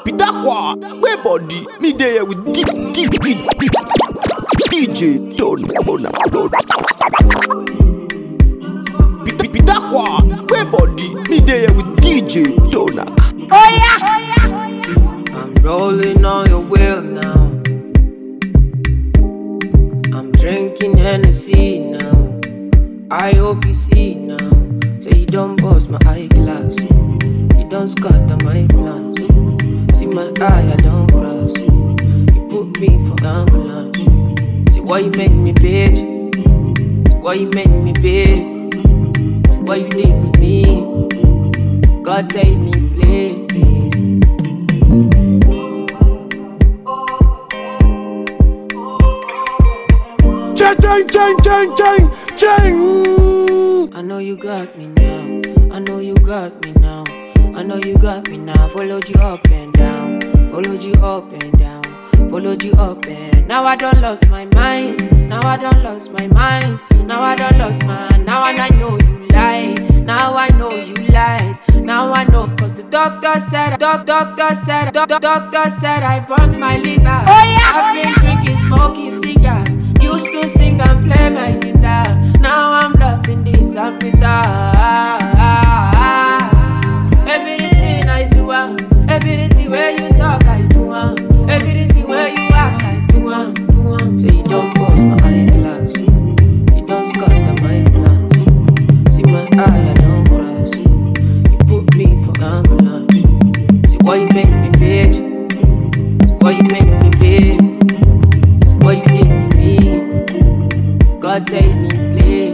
Pidakwa, my body, me there with DJ Dona. Pidakwa, my body, me there with DJ Dona. Oh yeah. I'm rolling on your wheel now. I'm drinking Hennessy now. I hope you see now. Say you don't bust my eyeglass. You don't scatter my plans. See my eye, I don't cross. You put me for ambulance. See why you make me bitch. See why you make me big. See what you did to me. God save me, please. Chang. I know you got me now. I know you got me now. I know you got me now. Followed you up and down. Followed you up and down. Followed you up and now I done lost my mind. Now I done lost my mind. Now I done lost mine. Now I know you lied. Now I know you lied. Now I know, cause the doctor said doctor said I burnt my liver. Oh yeah. I've been drinking, smoking cigars. Used to sing and play my guitar. Now I'm lost in this bizarre. Everything I do, everything where you talk, I do. Everything where you ask, I do. Say you don't bust my eyeglass. You don't scatter my plans. See my eye, I don't cross. You put me for ambulance. See why you make me bitch. See why you make me big. See what you did to me. God save me, please.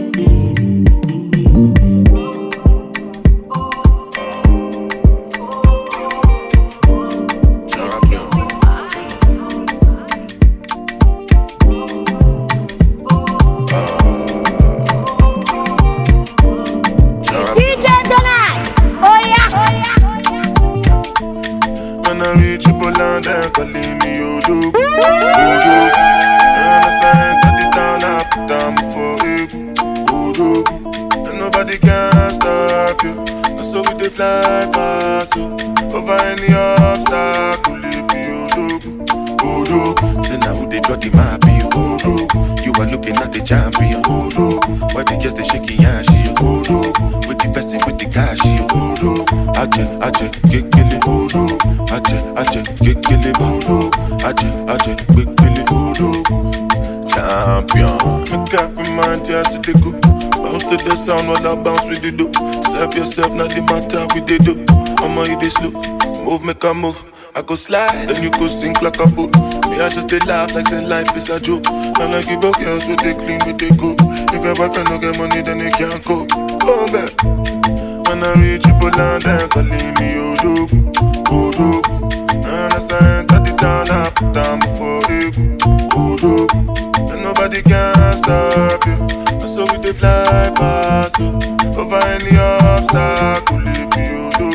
DJ Donald. Oh yeah. When I reach Poland, they're calling me Odo. And I say, cut it down, I put down before Egu. Odo. And nobody can stop you. And so we dey fly past you. Over any obstacle, it be Odo. Say now who they draw the map, you Odo. You are looking at the champion, Odo. Why they just they shaking your shit, Odo. With the person with the cash, Odo. Aje, kekele, Odo. Aje, kekele, Odo. Aje, kekele, Odo. Champion. Make up your mind, just to go. Bounce to the sound while I bounce with the dough. Serve yourself, not the matter with the dough. I'ma hit this slow. Move, make a move. I go slide, then you go sink like a boat. Me, I just they laugh like saying life is a joke. And I give up girls with they clean, with they go. If your boyfriend don't get money, then they can't go. Go back. When I reach Poland, they're calling me Odo. And I say, cut it down, I put down before Egu. Odo. And nobody can stop you. And so we they fly past you. Over any obstacle, it be Odo.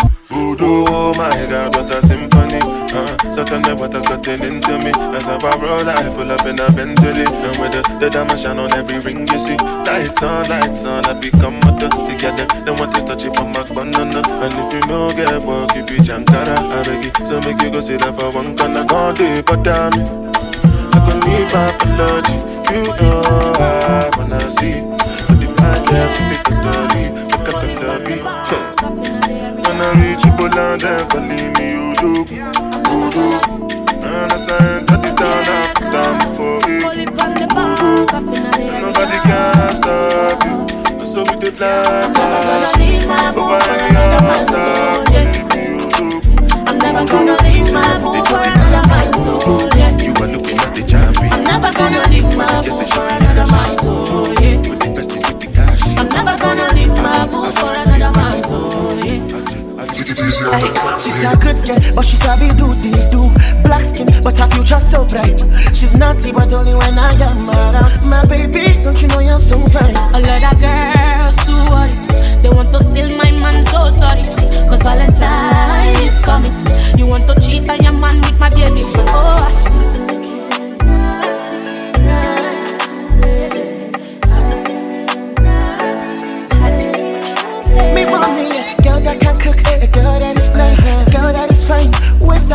Oh my God, what a symphony. Certainly what has gotten into me. As I roll, I pull up in a Bentley. And with the diamond shine on every ring you see. Lights on, I become a duck. They get them, they want to touch it from my banana. And if you know get work, you be Jankara. I beg you, so make you go sit down for one corner. Go deep, but damn it, I can leave my apology. You know I wanna see. But the fine girls with the cuddly, look at the lobby. When I reach Poland, they're calling me Odo. And I say, cut it down, I put down before it. Odo. And nobody can stop you. And so we dey fly past you. Over any obstacle, it be Odo. I'm never gonna leave my boo for another man, so yeah. You are looking at the champion. I'm never gonna leave my boo for another man, so yeah. With the best with the cash. I'm never gonna leave my boo for another man, so yeah. She's a good girl, but she's a do. Black skin, but her future so bright. She's naughty, but only when I am around. My baby, don't you know you're so fine? A lot of girls too worried. They want to steal my man, so sorry. Cause Valentine is coming. You want to cheat on your man with my baby. Oh. Me want me a girl that can cook, a girl that is nice, a girl that is fine. West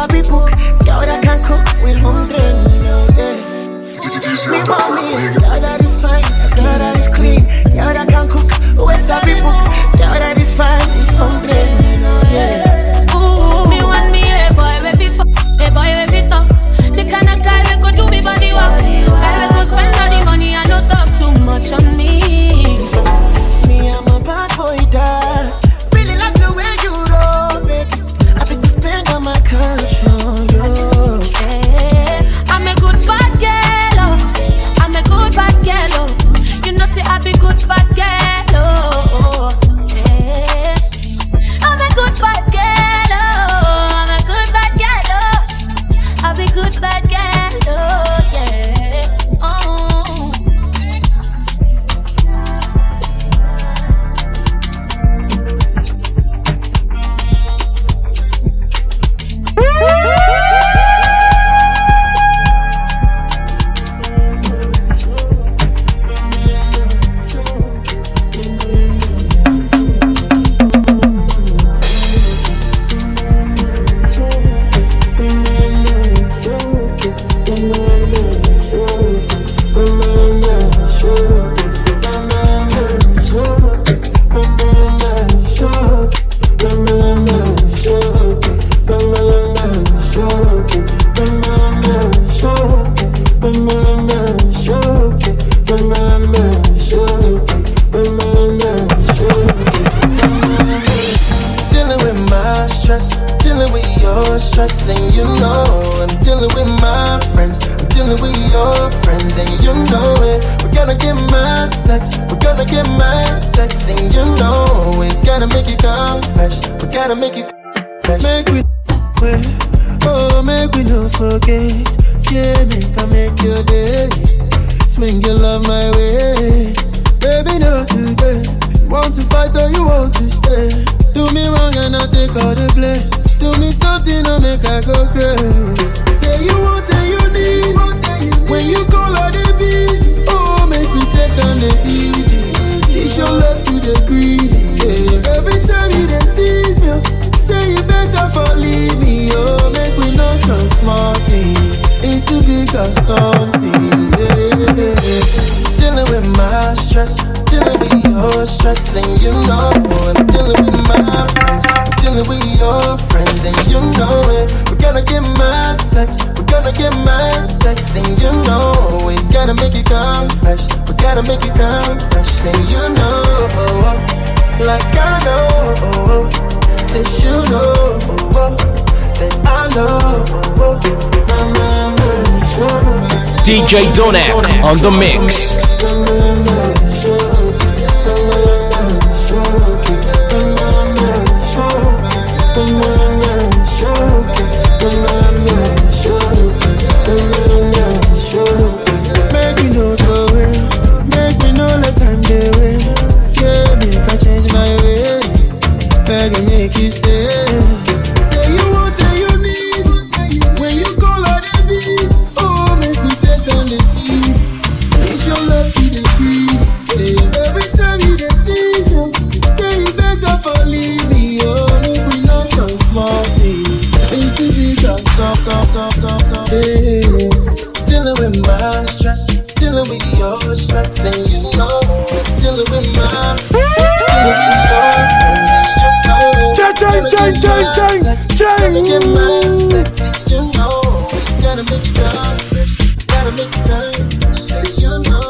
my stress, dealing with your stress, and you know I'm dealing with my friends. I'm dealing with your friends, and you know it. We're gonna get mad sex, we're gonna get mad sex, and you know we gotta make it confess. We gotta make it confess. Make we wait, oh make we don't forget. Yeah, make your day. Swing your love my way, baby, not today. You want to fight or you want to stay? Do me wrong and I'll take all the blame. Do me something I'll make I go crazy. Say you want and you need. When you call all the busy, oh make me take on the easy. Teach your love to the greedy. Yeah. Every time you dey tease me, say you better for leave me. Oh make we not turn small thing into bigger something. Yeah. Dealing with my stress, dealing with your stress, and you know I'm dealing with my friends, I'm dealing with your friends, and you know it. We're gonna get mad sex, we're gonna get mad sex, and you know we gotta make it confess, we gotta make it confess, and you know, like I know, that you know, that I know. DJ Donak on the mix. Make me know the way, make me know the time they wait. Yeah, make I change my way, beg and make you stay. Say you want and you need, when you call all the bees, oh make me take on the ease. Teach your love to the greed. Yeah. Every time you get tease, say you better for leave me. Oh, make we not turn small thing into bigger so. Yeah. Dealing with my stress, dealing with your stress, and you know dealing with my dealing with your friends, and you know gotta get my sex, and you know we gotta make it confess, gotta make it confess, and you know.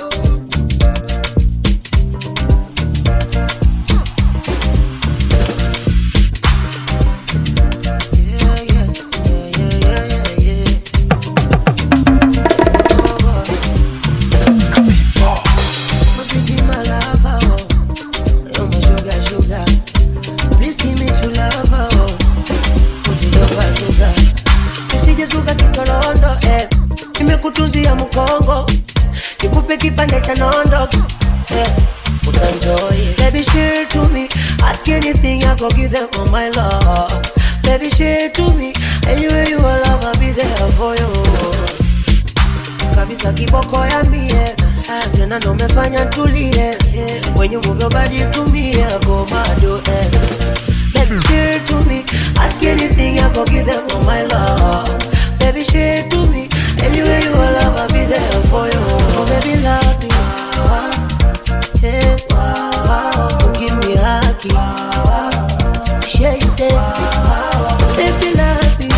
Nimekutuzia mkongo, nikupe kipande cha nondo, utanjoy. Baby share to me, ask anything I go give them all my love. Baby share to me, anywhere you are love I'll be there for you. Kabisa kiboko ya mie, tena ndo mefanya tulie. When you move your body to me, I go mad. Baby share to me, ask anything I go give them all my love. Baby share to me, anywhere you are love I'll be there for you. Oh baby love me, yeah, you give me huggy, share it there. Baby love me,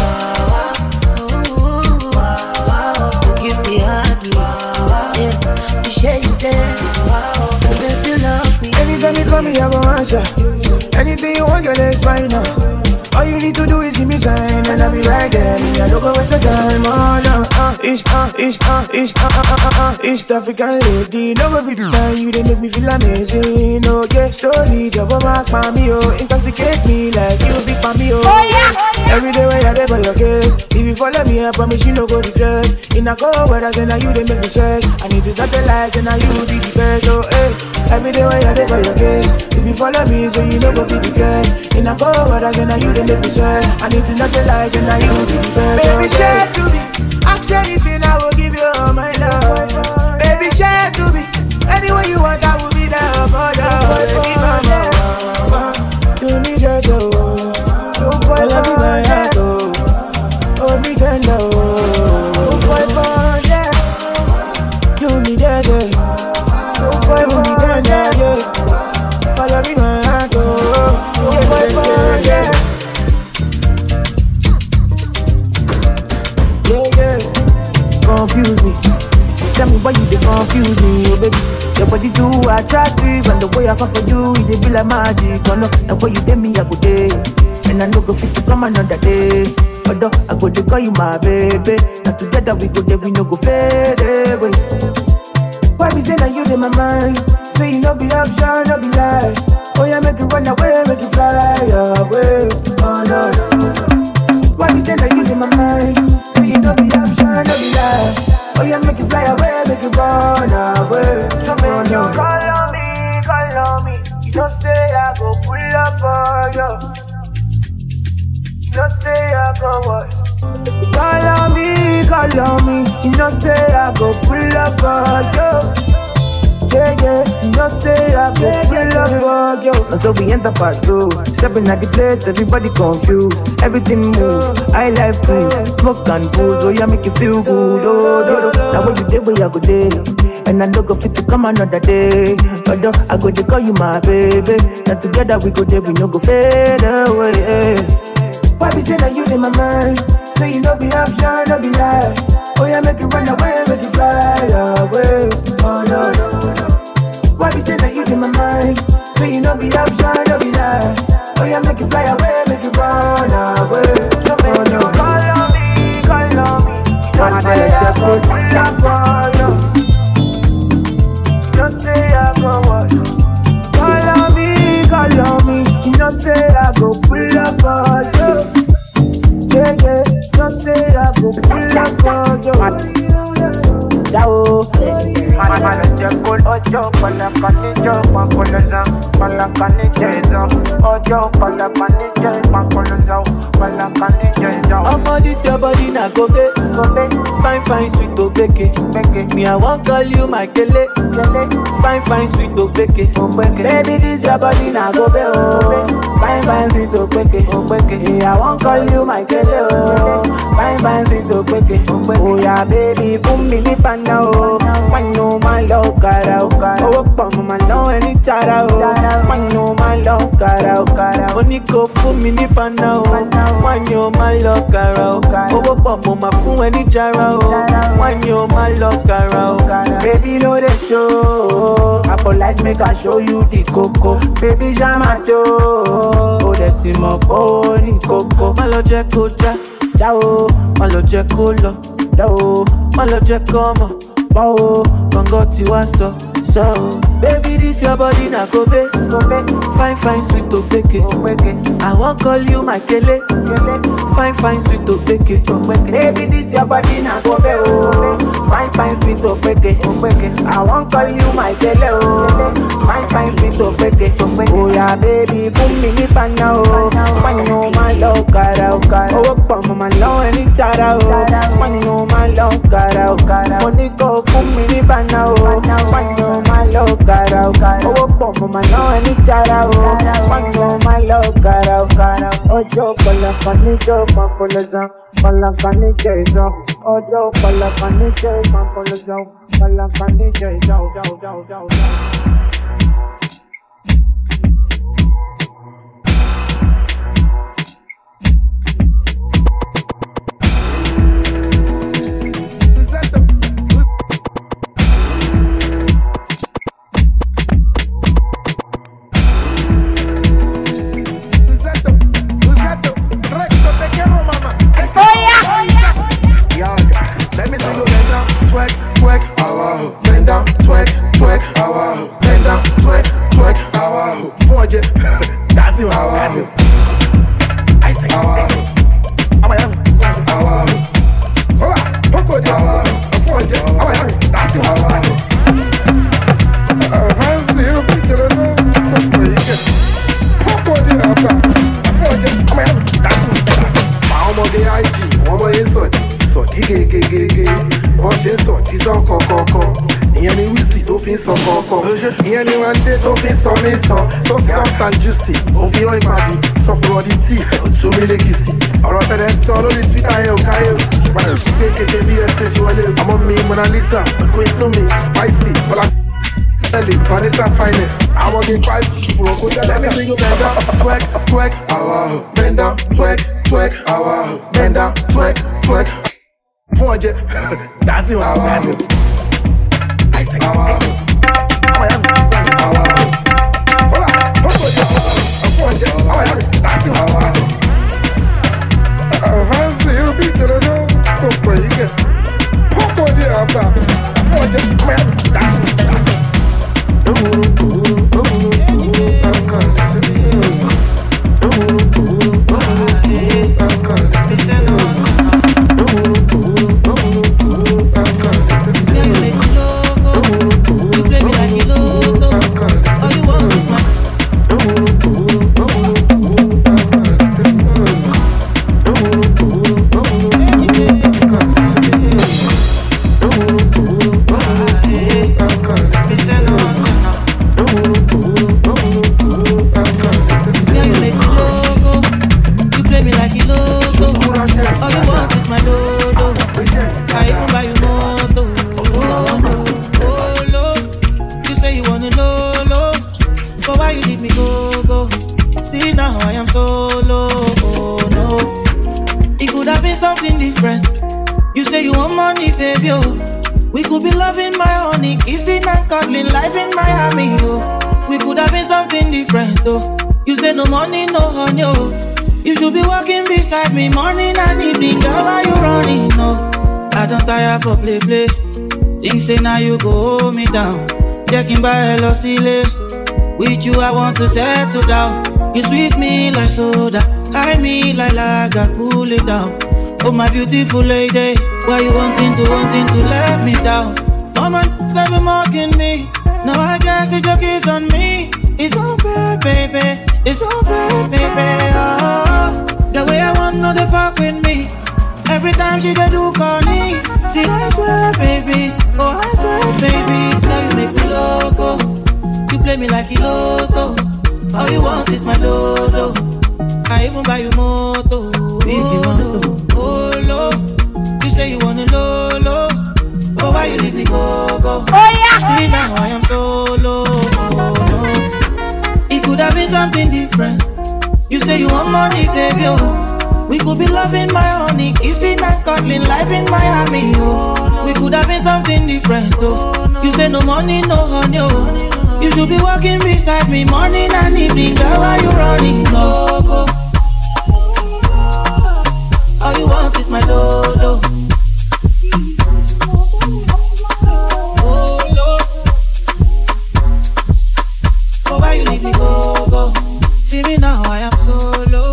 you give me huggy, yeah, you share it there. Oh baby love me. Anytime you call me I go answer. Anything you want girl it's fine now. All you need to do is give me sign and I'll be right there. I don't go waste the time. Oh no, East African lady. No go fit time. You they make me feel amazing. Oh yeah, slowly drop a mark for me. Oh, intoxicate me like you big for me. Oh yeah. Every day when you're there for your case. If you follow me, I promise you no go regret. In a cold weather, then now you they make me stress. I need to start the lights and now you be the best. Oh hey, every day when you're there for your case. If you follow me, so you no go be regret. In a cold weather, then now you they make me sweat. I need to not the lies and now you be the best. Baby, share to me. Ask anything, I will give you all my love. Baby, share to me. Anywhere you want, I will be there for you. Baby, mama, do me just I love you, my heart. Oh, me tender. Do me just do me tender. I love you, my heart. Confuse me. Tell me why you dey confuse me, oh baby. Your body too attractive, and the way I fall for you, it dey be like magic. Oh no, the way you tell me I go day. and I no go fit to come another day. Although I go to call you my baby. Now together we go there, we no go fade away. Why be say that you in my mind? Say you no be option, no be lie. Oh yeah, make it run away, make it fly away. Oh no, no, no. Why be say that you in my mind? Say you no be option, no be lie. Oh yeah, make it fly away, make it run away. So make you call on me. You don't say I go pull up for you. You don't say I go what? Call on me. You know say I go pull up for you. Yeah, yeah. You know say I go pull up for you. And so we enter part 2. Stepping at the place, everybody confused. Everything move. I like food, smoke and booze. Oh yeah, make you feel good. Oh, do, do. Now what you did, where I go day. And I don't go fit to come another day. Although I go to call you my baby. Now together we go there, we no go fade away. Why be say that you in my mind? Say you no be option, no be lie. Oh yeah, make it run away, make it fly away. Oh no, no, no. Why be say that you in my mind? Say you no be option, no be lie. Oh yeah, make it fly away, make it run away. Oh no, call on me. Don't say I go pull up for you. Don't say I go what? Call on me. You know say I go pull up for you. Yeah, yeah. You say I go pull up for you. Ciao. Manager call Ojo, pala kanijo, makoloza, pala kanijo, Ojo, pala kanijo, makoloza, pala kanijo. Omo, this your body na gobe, fine, sweet to beke. Me I won't call you my kele, fine, sweet to beke. Baby, this your body na gobe, oh, fine, sweet to beke. Me I won't call you my kele, oh, fine, sweet to beke. Oh yeah, baby, boom me lip and now, when you my love cara, oh, pum my love any chara, when you my love cara, Oniko fún mi ní pana o, wọ́n yóò máa lọ kàrà o. Owó pọ̀ mo máa fún ẹ ní jara o, wọ́n yóò máa lọ kàrà o. Baby no dey show, I for like make I show you the koko. Baby jama jo, o dẹ̀ ti mọ̀ pé ó ní koko. Má lọ jẹ́ kó já o, má lọ jẹ́ kó lọ o, má lọ jẹ́ kó mọ̀ pa o. Gbọ̀ngàn tí wàá sọ. Baby, this your body na gobe, fine, sweet to beke. I won't call you my kele, fine, sweet to beke. Baby, this your body na gobe, oh, fine, sweet to beke. I won't call you my kele, oh, fine, sweet to beke. Oh yeah, baby, boom me ni pana, oh, when you my love cara, oh, pum my love any chara, oh, when you my love cara, Oniko boom me ni pana, oh, when you my love cara, oh, pum my love any chara, oh, when you my love cara, Ojo pala kanijo, makoloza, pala kanijo, Ojo pala kanijo, makoloza, pala kanijo, Lisa, Queen Sumi, Spicy, Black Vanessa Finest. I want to 5G for a good. Let me bring you bend down, twerk, bend down, twerk, bend down, twerk. 400, that's it, that's it. I say, that's it. could be loving my honey, kissing and cuddling, life in Miami, oh. We could have been something different, oh. You say no money, no honey, oh. You should be walking beside me morning and evening, girl, why you running, no? I don't tire for play. Think say now you go hold me down. Checking by hello silly. With you I want to settle down. You sweet me like soda, high me like lager, cool it down. Oh my beautiful lady, why you wanting to let me down? No man that be mocking me. No, I guess the joke is on me. It's unfair, baby. It's unfair, baby. Oh, the way I want no they fuck with me. Every time she dey do corny. See, I swear, baby. Oh, I swear, baby. Now you make me loco. You play me like a lotto. All you want is my dodo. I even buy you moto. Oh, low. You say you want a low. Oh, why you leave me go? Oh, yeah. See, now I am solo. It could have been something different. You say you want money, baby, oh. We could be loving my honey, kissing and cuddling, life in Miami, oh. We could have been something different, oh. You say no money, no honey, oh. You should be walking beside me morning and evening, girl, why you running, no go? All you want is my dodo. Oh, Lord. Oh, why you leave me go? See me now, I am solo.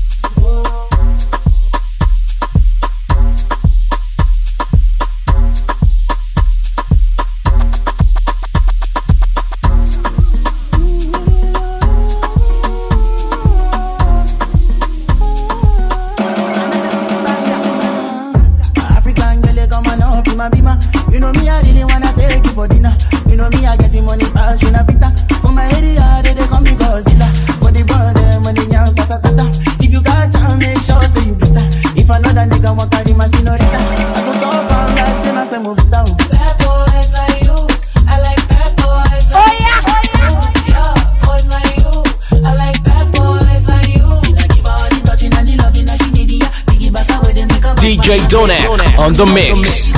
You know me, I really wanna take you for dinner. You know me, I getting money, passion a bita. For my area, they call me Godzilla. For the brand, money, young, kata. If you got time, make sure say you bitter. If another nigga want carry my senorita, I go top and back, say I say move it down. Bad boys like you, I like bad boys like you. Yeah, boys like you, I like bad boys like you. DJ Donak on the mix.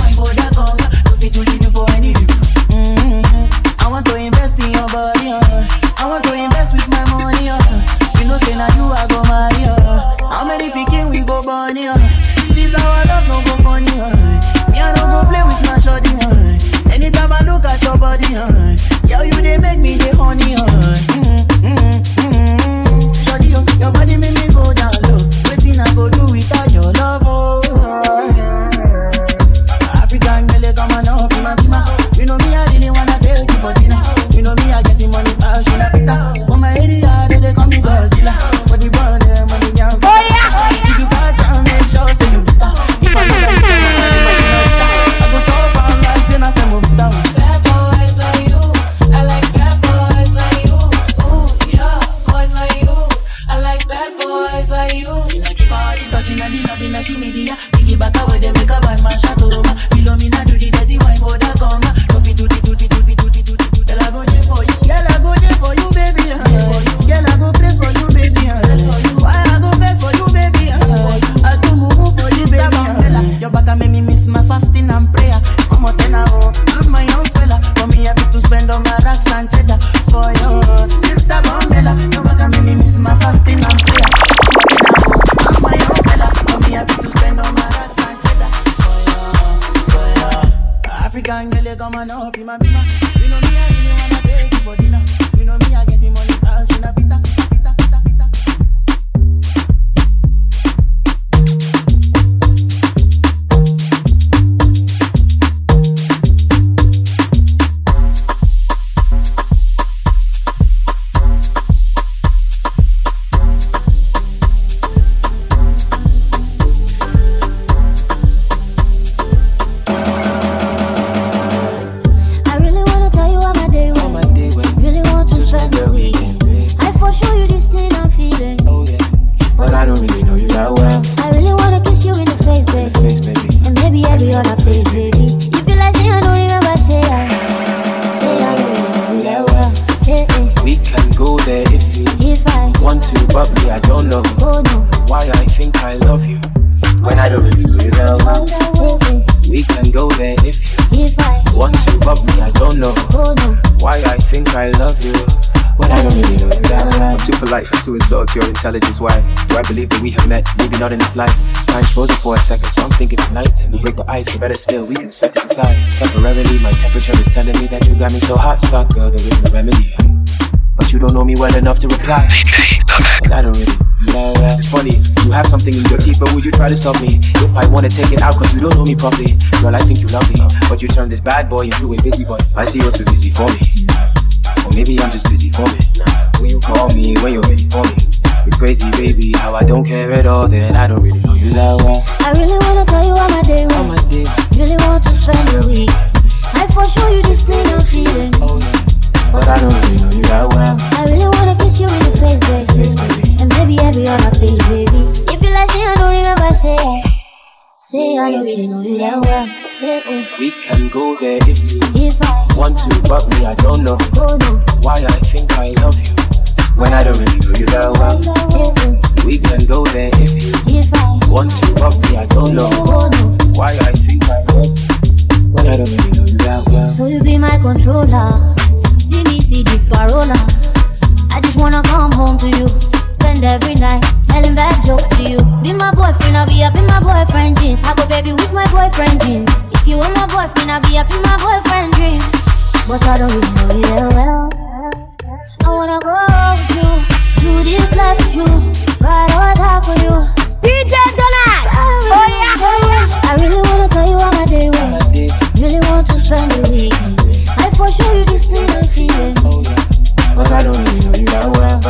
pure intelligence. Why do I believe that we have met? Maybe not in this life. Time's frozen for a second, so I'm thinking tonight we break the ice, or better still, we can set it aside. Temporarily, my temperature is telling me that you got me so hot, stuck, girl, there is no remedy. But you don't know me well enough to reply. But I don't really. It's funny, you have something in your teeth, but would you try to stop me? If I wanna take it out, cause you don't know me properly. Girl, I think you love me, but you turn this bad boy into a busy boy. I see you're too busy for me. Or maybe I'm just busy for me. Will you call me when you're ready for me? It's crazy, baby, how I don't care at all, then I don't really know you that well. I really wanna tell you how my day went. Really want to spend the week. I for sure you this thing I'm feeling. But I don't really know you that well. I really wanna kiss you in the face, baby. And maybe every other face, baby. If you like say I don't remember, say I don't really know you that well. We can go there if I want to, but me I don't know why I think I love you when I don't really know you that well. We can go there if I want to, but me I don't know why I think I love you when I don't really know you that well. So you be my controller. See me see this parola. I just wanna come home to you. Spend every night telling bad jokes to you. Be my boyfriend, I'll be up in my boyfriend jeans. I go baby with my boyfriend jeans. If you want my boyfriend, I'll be up in my boyfriend dreams. But I don't really know you that well. I wanna go with you, do this life with you, ride or die for you. DJ Donut! Oh yeah! I really wanna tell you how my day went. Really want to spend the week. I for sure you this thing I'm feeling. But I don't really know you that well.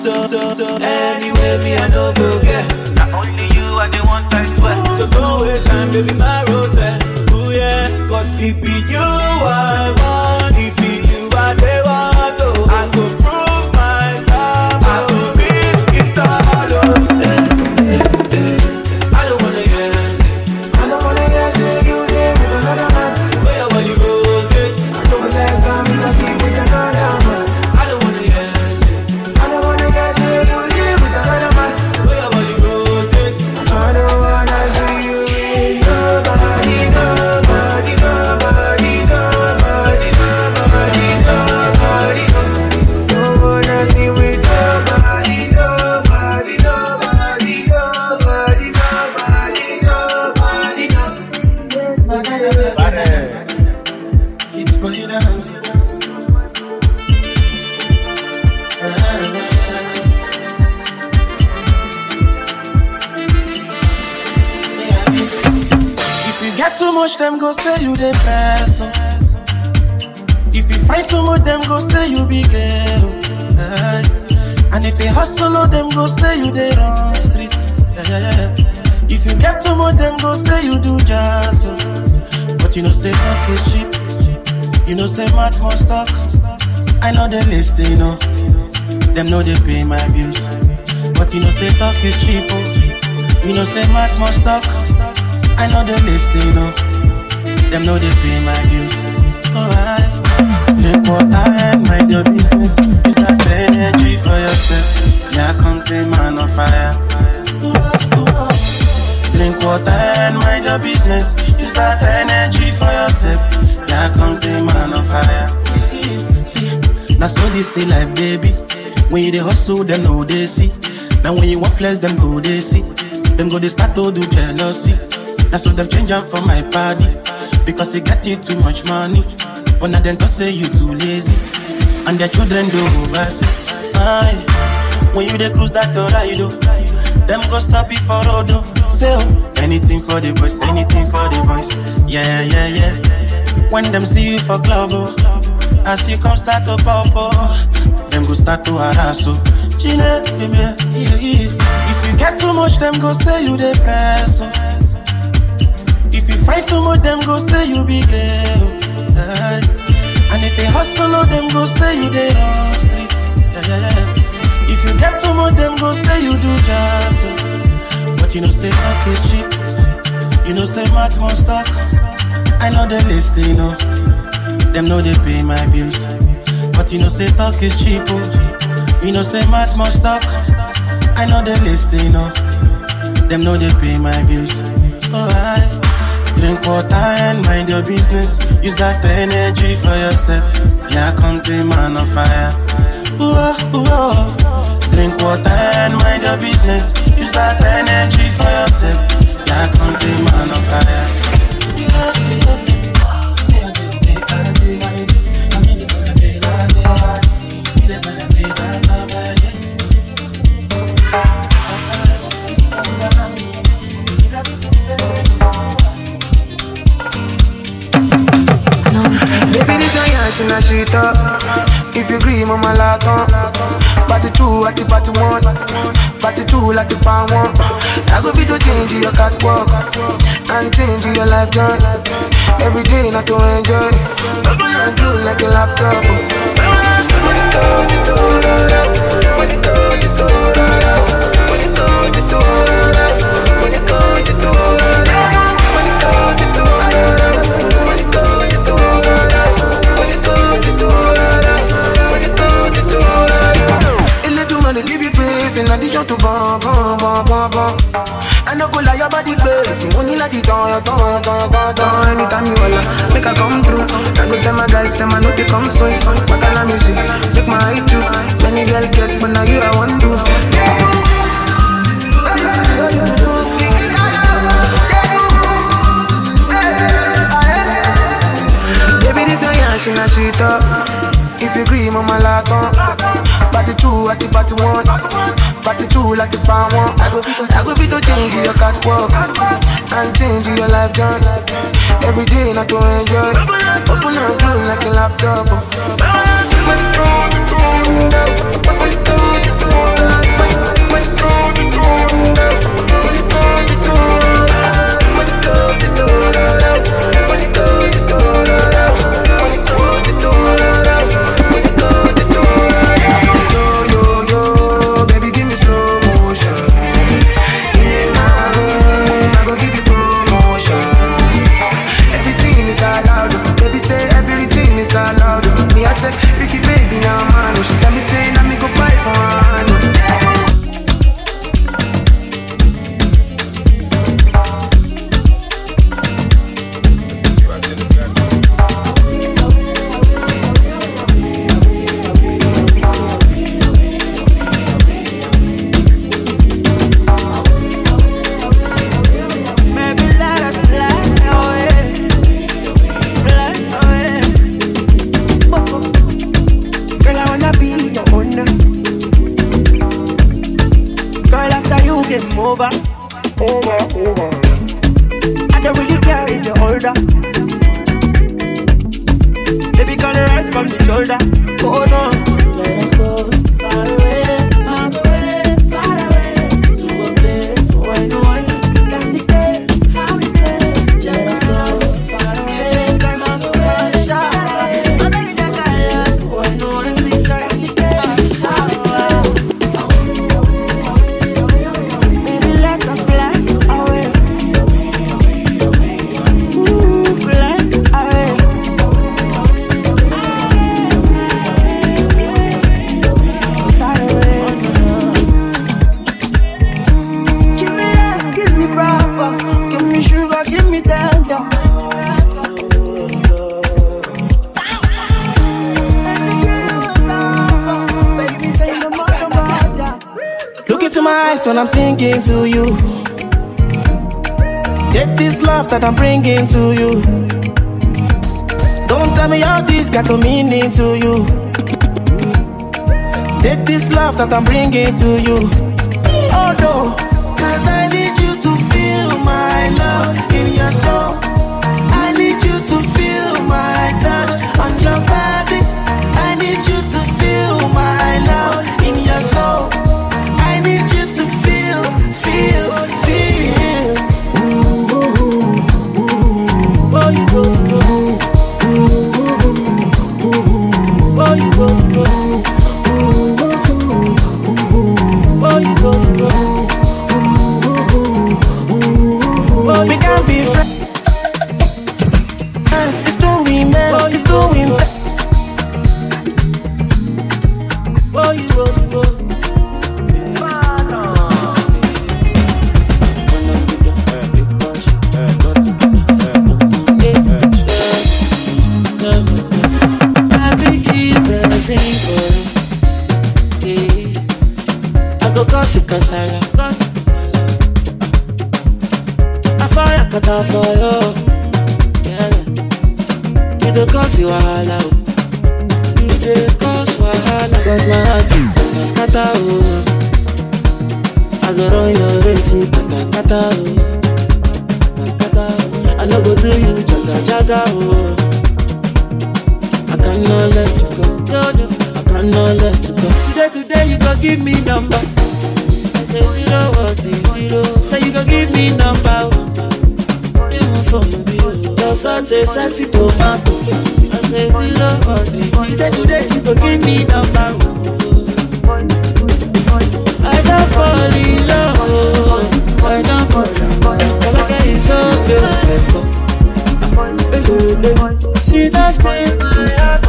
So anyway, me I no go get. Not only you are the one I swear. So go and shine, baby, my rose. Ooh yeah, cause it be you I want, it be you I they want. Oh, I go prove my love, I go risk it all. I don't wanna hear say, I don't wanna hear say you there with another man. Where your body go, okay? I don't like that because you with another man. I don't wanna hear say, I don't wanna hear say you there with another man. where your body go, okay? I don't wanna see you with nobody, nobody, nobody, nobody, nobody, nobody. Don't wanna see with nobody, nobody, nobody, nobody, nobody, nobody. It's for you now. If you get too much, them go say you the press. If you find too much, them go say you big girl. And if you hustle, them go say you the wrong streets. If you get too much, them go say you do jazz. But you know say talk is cheap. You know say much more stock. I know the list, you know. Them know they pay my bills. But you know say talk is cheap. You know say much more stock. I know the list, you know. Them know they pay my bills. Alright. Drink water and mind your business. Use that energy for yourself. Here comes the man on fire. Drink water and mind your business. Use that energy for yourself. Here comes the man on fire. See, that's how they say life, baby. When you dey hustle, them know they see. Now when you want flex, them go they see. Them go they start to do jealousy. That's how them change up for my body. Because they get you too much money. But now them say you too lazy. And their children do oversee. When you dey cruise that alright, them go stop it for road. Say oh, anything for the boys, anything for the boys. Yeah, yeah, yeah. When them see you for club, oh, as you come start to pop, oh, them go start to harass, oh. Chine, come here, if you get too much, them go say you the press, oh. If you fight too much, them go say you big girl. And if you hustle, them go say you the wrong streets. If you get too much, them go say you do jazz. But you know say talk is cheap. You know say much more stock. I know the list, you know. Them know they pay my bills. But you know say talk is cheap. You know say much more stock. I know the list, you know. Them know they pay my bills. Alright. Drink water and mind your business. Use that energy for yourself. Here comes the man on fire. Ooh, ooh, ooh. Drink water and mind your business. Use that energy for yourself. Here comes the man on fire. Now she talk. If you agree, mama lock on. Party 2 at the party 1. Party 2 like the part 1. I go be to change your catwalk and change your life joy. Every day not to enjoy. Open and close like a laptop. They give you face in addition to bum, bum, bum, bum, bum. I no go lie, your body crazy. Money like it on. Anytime you holla, make her come through. I go tell my guys, them I know they come soon. What can I miss you? Make my eye too. Many girl get, but now you I want to. Baby, this your yash in a shit up. If you agree, mama lock on. Party 2 at the party 1. Party 2 like the part 1. I go be to change your catwalk and change your life joy. Every day not to enjoy. Open and close like a laptop. this when I'm singing to you. Take this love that I'm bringing to you. Don't tell me how this got no meaning to you. Take this love that I'm bringing to you. Oh no, cause I need you to feel my love in your soul. I need you to feel my touch on your body. I need you to feel my love in your soul. I need you to feel, feel, feel. Oh, you go, oh, you go, oh, you go, oh, we can't be friends. It's doing mess, it's doing mess. Oh, you go, cause I fire cut off for you. Yeah. You don't cause you wahala. You don't cause wahala. Cause my heart is scatter. I go run your race, kata. I no go do you jaga. I cannot let you go. I cannot let you go. Today you go give me number. Say 010. Say you gon' give me number. Even for me, you're such a sexy tomato. I say 010. Today you gon' give me number. I don't fall in love. I don't fall in love. Kabaka is so beautiful. She does stay in my heart.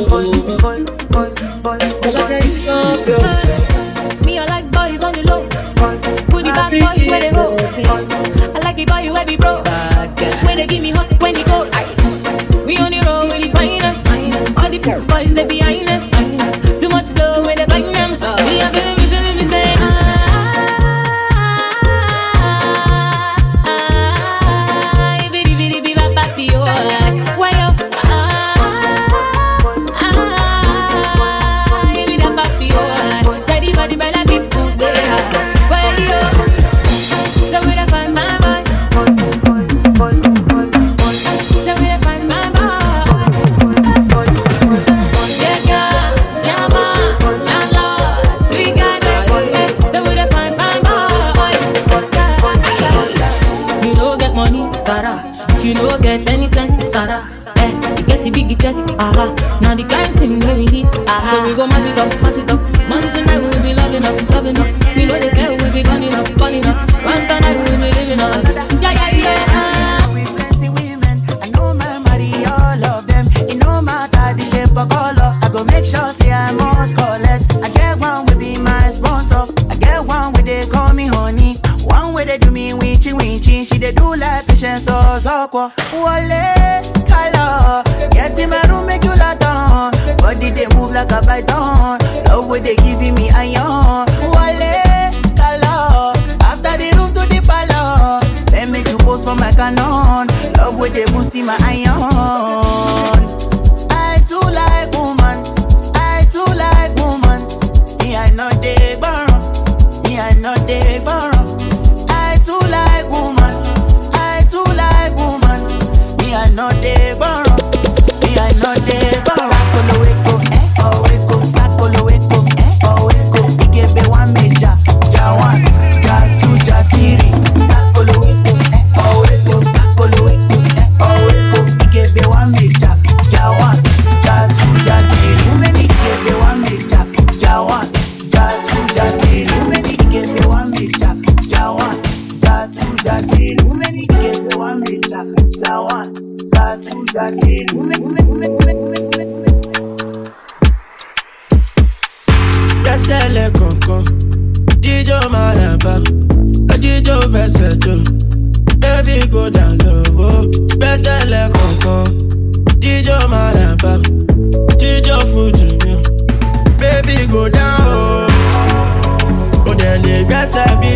Kabaka is so beautiful. Me, I like boys on the low. Put the back boys where they go. I like the boy where we bro. When they give me hot, when they go. We on the road with the finest. All the boys they behind us. Too much glow when they blind them. We are feeling me say now the kind thing when we hit, so we go mash it up. One tonight we'll be loving up. We know the fair we'll be burning up. One tonight we'll be living up. Yeah. With plenty women, I know my money, all of them. It no matter the shape or color. I go make sure say I must collect. I get one will be my sponsor. I get one where they call me honey. One where they do me winchy. She they do like patience or soko. Wale color. Get in my room, make you lie down. Body they move like a python. Love where they giving me iron. Wale color. After the room to the palace, then make you pose for my canon. Love where they boosting my iron. I too like woman. Me I know they borrow. I too like woman. Me I know they borrow. Sakolo weko, ikebe one meja, jawan, jatu jatiri. Sakolo weko, ikebe one meja, jawan, jatu jatiri. Umeni ikebe one meja, jawan, jatu jatiri. Umeni ikebe one meja, jawan, jatu jatiri. Umeni ikebe one meja, jawan, jatu jatiri. Yesele konko, Dijo malaba, Dijo vesejo, baby go down low. Yesele konko, Dijo malaba, Dijo fuji, baby go down. Odele gasa bi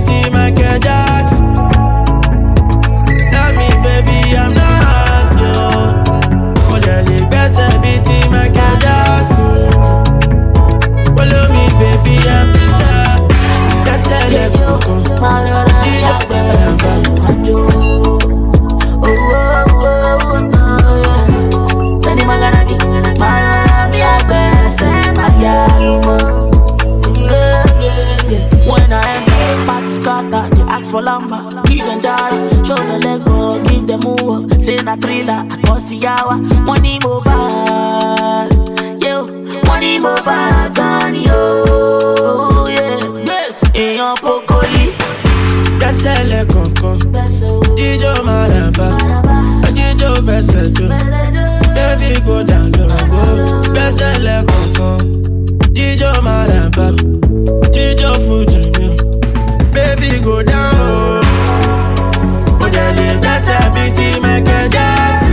say na thriller, I can see yawa. Money mo bad, yo. Money mo bad, Danny, oh, yeah. Yes, èèyàn pokoli. Gbẹ́sẹ̀ lé kankan, jíjó maraba, jíjó fẹsẹ̀ jó. Baby go down low, gbẹ́sẹ̀ lé kankan, jíjó maraba, jíjó fuji mi. Baby go down low, ó dẹ̀ lè gbẹ́sẹ̀ bí ti Michael Jackson.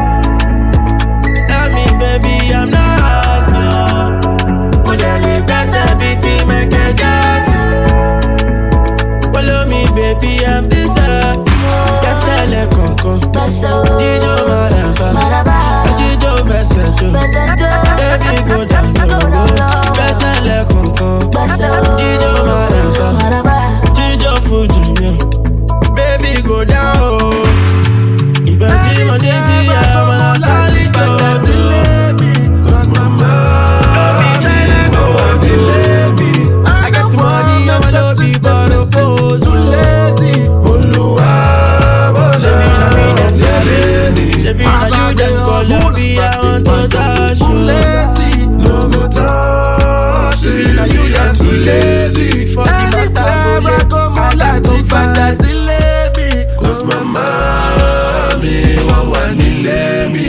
Tell me baby I'm not asking, ó dẹ̀ lè gbẹ́sẹ̀ bí ti Michael Jackson. Follow me baby I'm still sad. Gbẹ́sẹ̀ lé kankan, jíjó maraba, jíjó fẹsẹ̀ jó. Baby go down low, gbẹ́sẹ̀ lé kankan, jíjó maraba, jíjó fuji mi. Baby go down low. Ìfẹ́ tí mo dé sí ẹ̀ wọ́n lọ sáré tó sílé mi. Cause my mommy no one delay me. I got money, I'm a lobby, but a fool too lazy. Olúwa bọ̀ ṣe bí na mi dem tẹ̀lé ni. Ṣé bí na you dem call me, I want to touch you. No go touch me. Ṣé bí na you dem too lazy. Anywhere I go, mo láti padà sílé mi. Cause my mommy wọ́n wà nílé mi.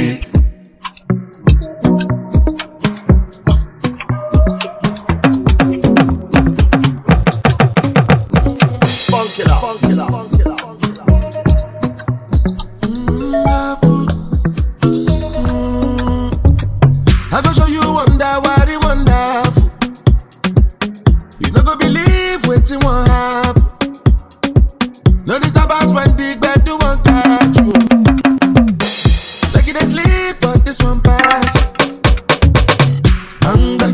I go show you wonder what it wonderful. You no go believe wetin wan happen. No disturb us when the gbedu wan catch you. Like you dey sleep, but this one pass. Hunger.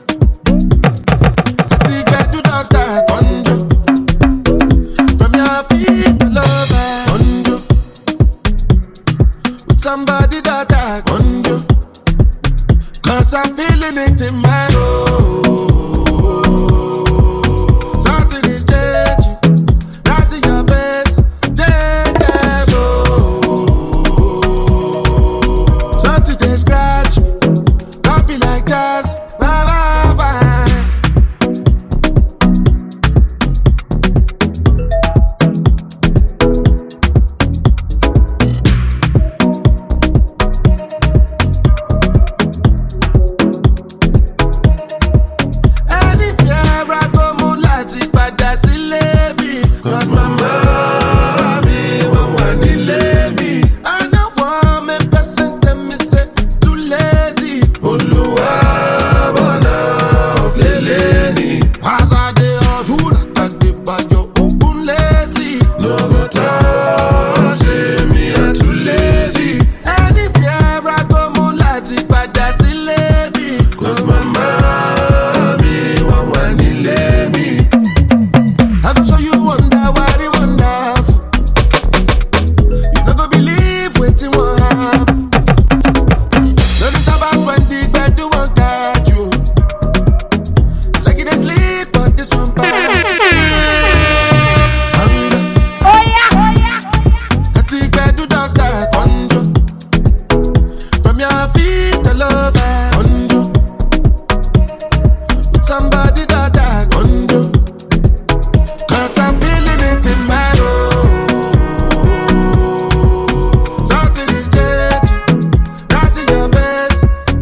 The gbedu don start conjure. From your feet to lover conjure. With somebody that I conjure. Cause I'm feeling it in my soul. Something is changing. Right in your face. Something they scratch me. Don't be like jazz. Bye, bye, bye. Anywhere I go, mo láti padà sílé mi. Cause my mommy wọ́n wà nílé mi. I no want me person tell me say too lazy. Olúwa bọ̀nà ọ̀flẹ̀lẹ̀ ni. As I dey hustle, I dey bàjọ́ ogun lazy. No go touch me, I'm too lazy. Anywhere I go, mo láti padà sílé mi. Cause my mommy wọ́n wà nílé mi. I go show you wonder what it wonderful. You no go believe wetin wan happen. No disturb us when the gbedu wan catch you. Like you dey sleep, but this one pass. Hunger. That the gbedu don start conjure. From your feet to lover conjure. With somebody that I conjure. Cause I'm feeling it in my soul. Something is changing. Right in your face.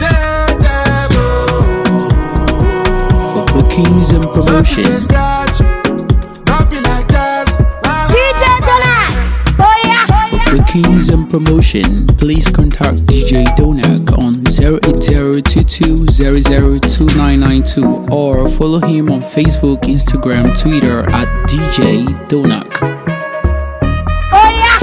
For bookings and Something promotion, they scratch. Don't be like jazz. DJ Donut, oh yeah. for bookings and promotion, please contact DJ Donak on 08022002992 or follow him on Facebook, Instagram, Twitter at DJ Donak. Oh yeah.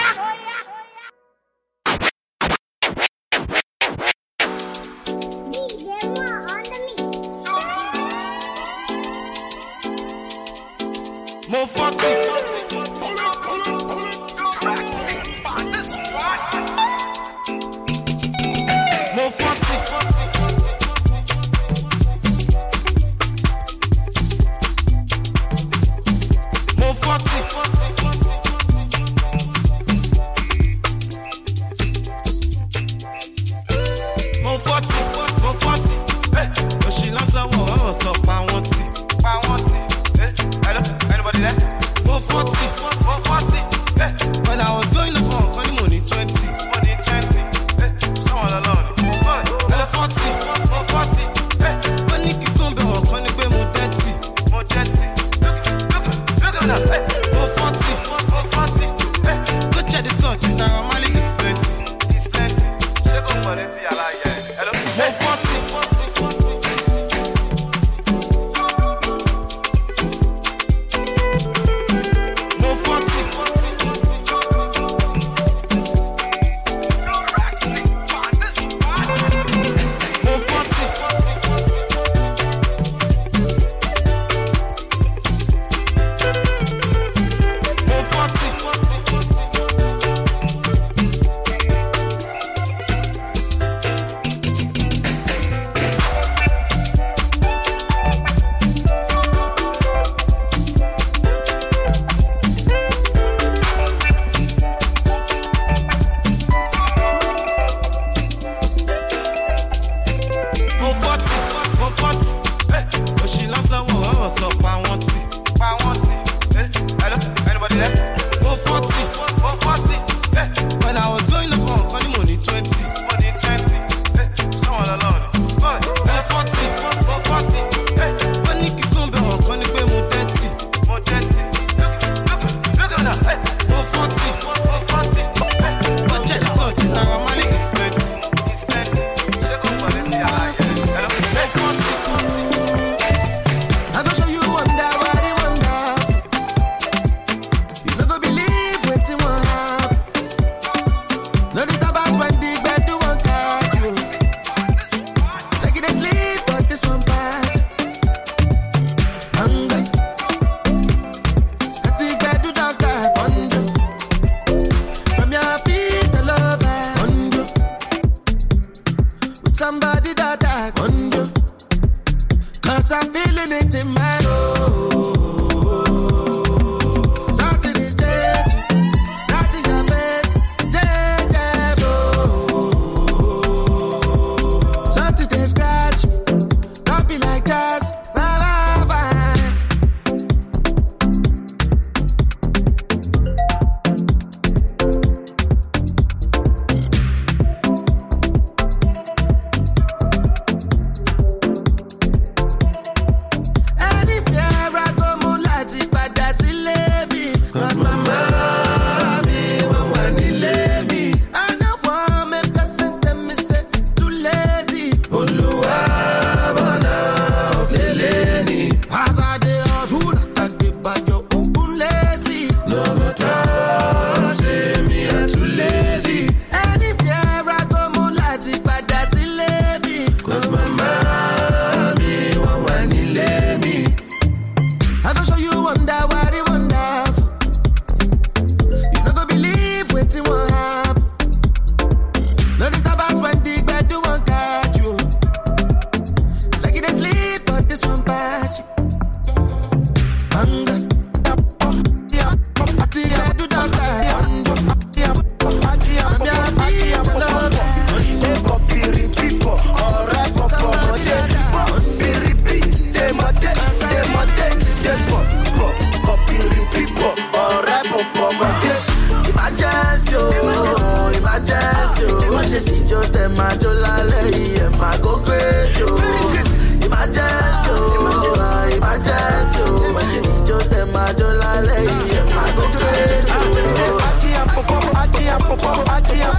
More 40. More 40. More 40.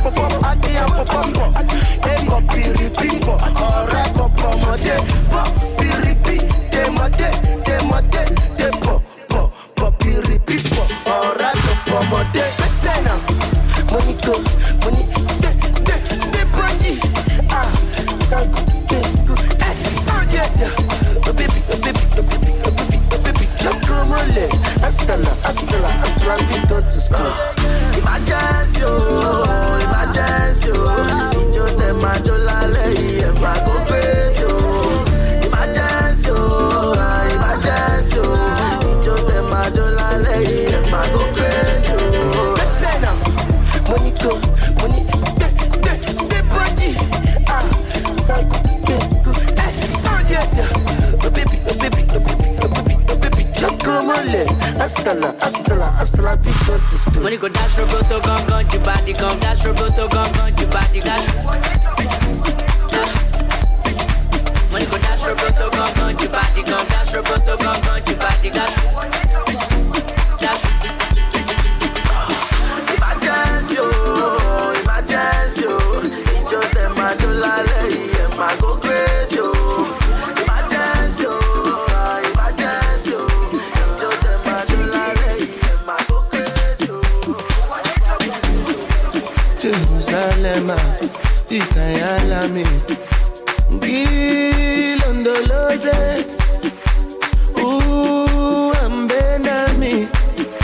Money go dash roboto gun gun, you body gun dash roboto gun gun, you body dash. Money go dash roboto gun gun, you body gun dash roboto gun gun, you body dash. Emergency, emergency, injo dem adola lei, ma go crazy. Emergency, emergency, injo dem adola lei, ma go crazy. Jerusalem, ikayalami, ngilondoloze, ambenami,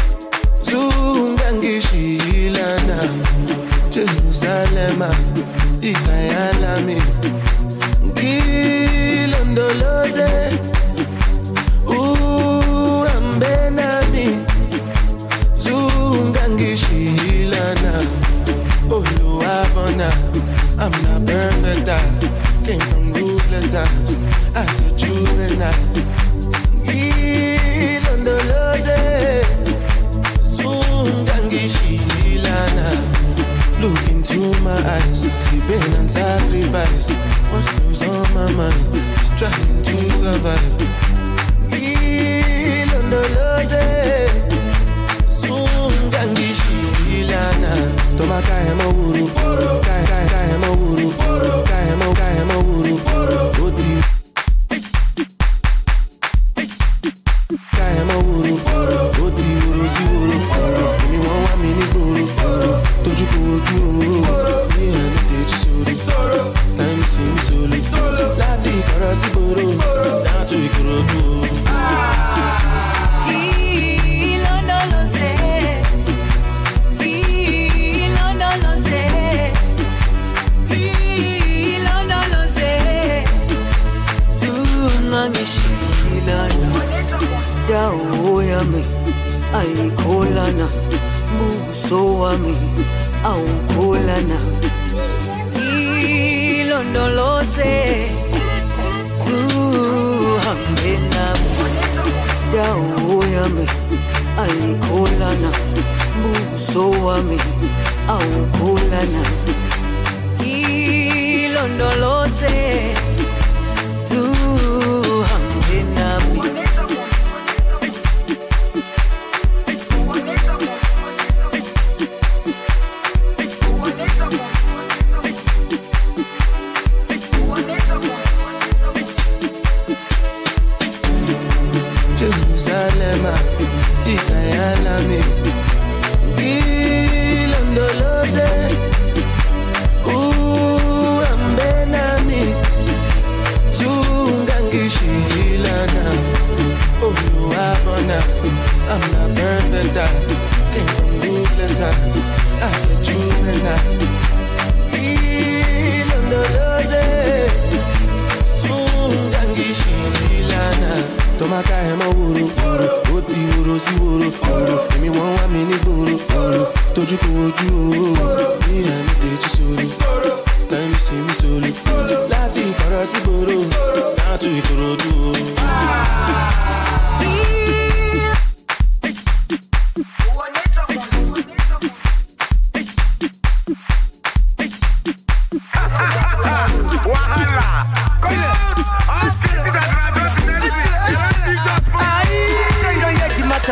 zungangishilana. Jerusalem, ikayalami, ngilondoloze, ambenami, zungangishilana. Oluwabona, I'm not perfect. I came from ruthless times as a juvenile. Ilondoloze, Zungangishilana. Look into my eyes, see pain and sacrifice. What's goes on my mind? Just trying to survive. Ilondoloze, Zungangishilana. Toma kaema uru, kaema uru, kaema uru, oti. Kaema uru, oti uru si uru. Ni wọ́n wá mi ní gbòòrò, tójú kò ojú uru. Ní ẹni tèjú sórí, táìmù sí mi sólè. Láti ìkọ̀rọ̀ sí gbòòrò, láti Ìkòròdú. Dawo yami ayikholana, buso wami awukholana. Ilondoloze zuhambe nami. Dawo yami ayikholana, buso wami awukholana. Ilondoloze zuhambe nami. Jerusalem, ikayalami, ilondoloze, ambenami, zungangishilana. Oluwabona, I'm not perfect. I came from ruthless times as a juvenile. Ilondoloze, zungangishilana. Toma kaema uru, oti uru si uru. Èmi wọ́n wá mi ní gbòòrò, tójú kò ojú uru. Ní ẹni tèjú sórí, táìmù sí mi sólè. Láti ìkọ̀rọ̀ sí gbòòrò, láti Ìkòròdú.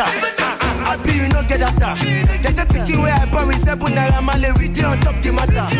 There's a picking where I born with 7 naira male with you on top the matter.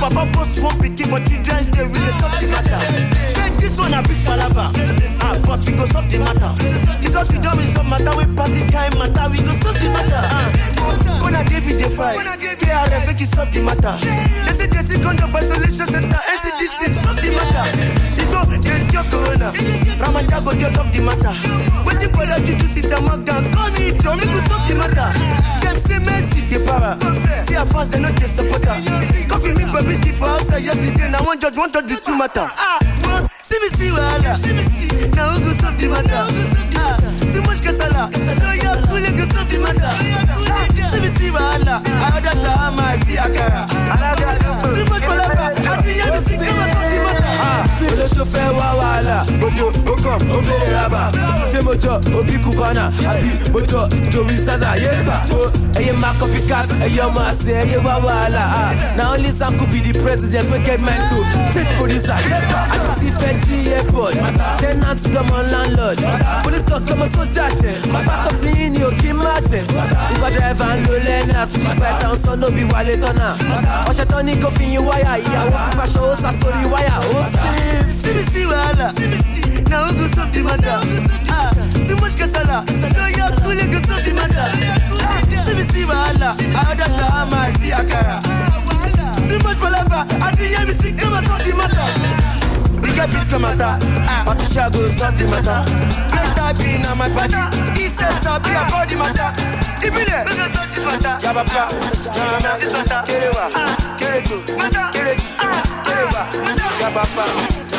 Papa post one picking for children's day, we dey solve the matter. Say this one a big palava, but we go solve the matter. Because we don't win some matter, we pass this kind matter, we go solve the matter. Gonna give it a fight, KRM make it solve the matter. They say kind of isolation center, NCDC solve the matter. You go get your corona, Ramanja go get up the matter. Waiting for you to sit a maga, call me to me go solve the matter. Them say Messi the power, see how fast they not the supporter. Coffee me publicity for outside yesterday, now one judge want to do two matter. See me see wahala, now who go solve the matter? Too much kasala, no you cool go solve the matter. See me see wahala, I order shama, I see akara. Too much palava, I see you see come solve the matter. Feel the chauffeur wahala, moto, okom, obere raba. Fais moto, obi kubana, abi moto, Joey Zaza, yeba. So, aye ma copycat, aye ma say, aye wahala. Now only some could be the president, we get man to take police. I can see Fenty airport, tenants come on landlord. Police talk come on so judge. Pastor seeing you keep matching. Uber driver and no learners, street by town so no be wallet on her. Oshatoni coffee you wire, yeah, walk fashion house, I saw the wire. See me see wahala, now who go solve the matter? Too much kasala, no you cool go solve the matter. See me see wahala, I order shama, I see akara. Too much palava, I see you see come and solve the matter. We get beat come matter, but you shall go solve the matter. Play type in on my party, he says I'll be about the matter. Give me there, Yabapa, Jana, Kerewa, Keretu, Keretu, Kerewa, Yabapa,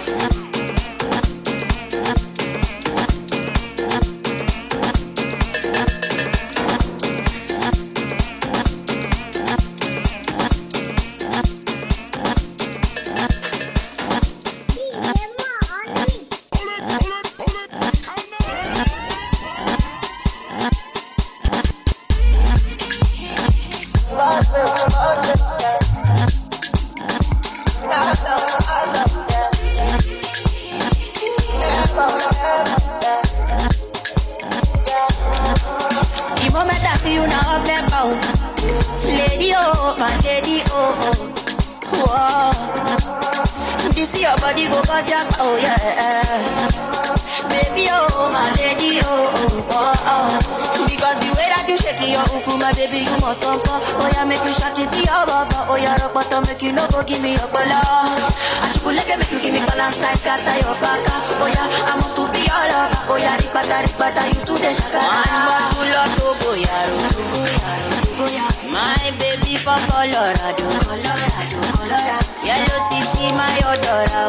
give me your bala. I should like make you give me balance size, got your back. Oh yeah, I must to be all over. Oh yeah, ripata, you to the shaka. I'm full of Togo yaro. My baby from Colorado. Yellow CC, my odora.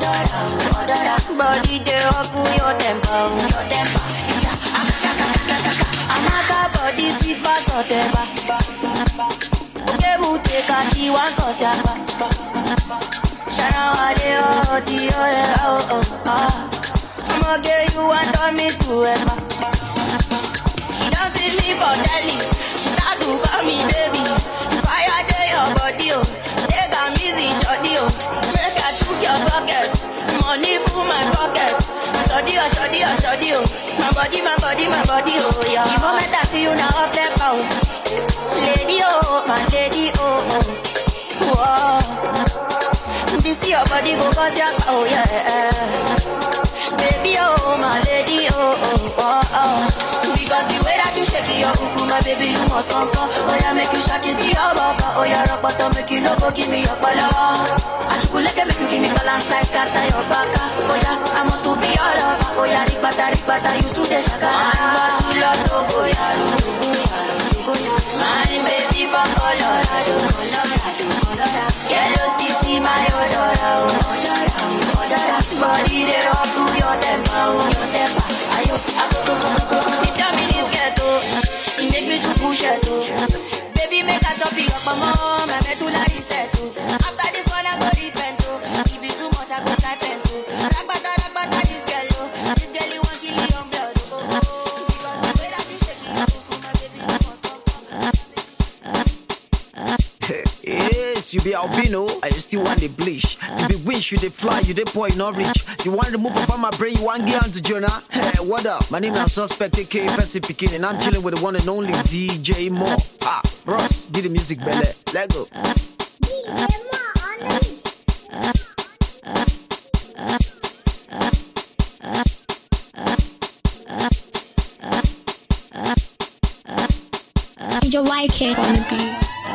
Body they up your temper. Amaka body sweet bass or temper. Mute kaki wan kosiapa. Shana wale oti I'ma get you and turn me to ever. She don't see me for Delhi. She start to call me baby. Fire day your body they got me in shorty Make I shoot your socket. Money full my pocket. Shorty My body oh yeah. The moment I see you now up there out. Lady oh, my lady oh. Whoa. This your body go cause ya oh yeah. Baby oh, my lady oh. Because the way that you shake your uku, my baby you must come. Oh yeah, make you shake it to your baba. Oh yeah, rock bottom make you no go give me your bala. I should like make you give me balance size, got your back. Oh yeah, I must to be all over. Oh yeah, ripata, you to the shaka. I'm too love to go yaro. My baby from Colorado. Yellow CC, my odora. Body they up to your temper. If your minis get you make me to push it baby, make a top up my mom. I met to la reset. After this one I go repent. If you too much I go try pencil. Ragbata, this girl you want kill your blood. Because the way that you shake it, my baby you must come. Yes, you be albino, I still want the bleach. You be wish, you dey fly, you dey boy, not rich. You want to move up on my brain, you want get onto Jonah. Hey, what up? My name is Suspect, aka Percy Pikin, and I'm chilling with the one and only DJ Mo. Ross, get the music, belly. Let go. DJ Mo. Your white kid on the beat.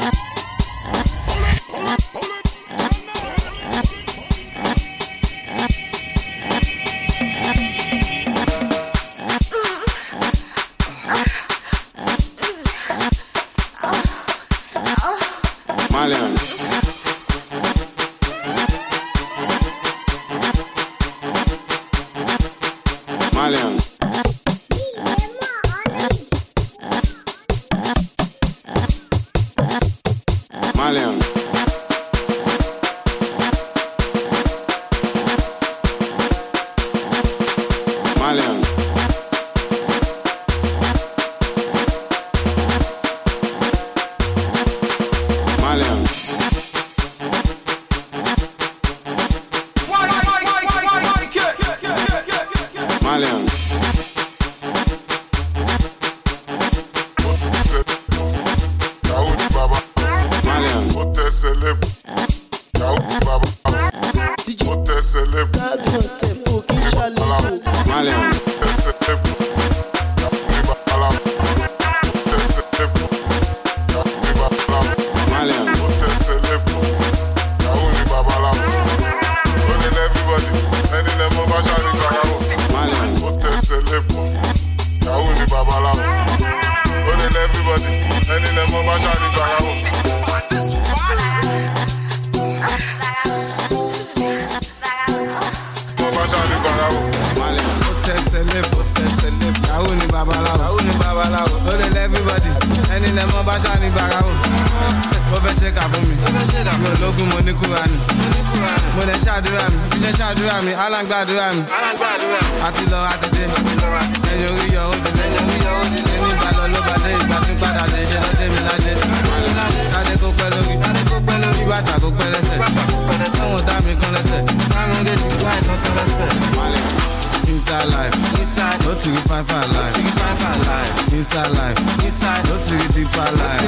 Gbàdúrà mi, àti lọ àti dé, ẹ̀yìn orí yọ ó dé, ẹni ìgbà lọ ló bá dé, ìgbà tí padà dé, ṣe ló dé mi ládé. Kádé kó pẹ́ lórí, bàtà kó pẹ́ lẹ́sẹ̀, sọ́wọ́n dá mi kan lẹ́sẹ̀, láwọn oge ti gbá ìtàn kan lẹ́sẹ̀. Inside life, no to be fine life. Inside life, no to be deeper life.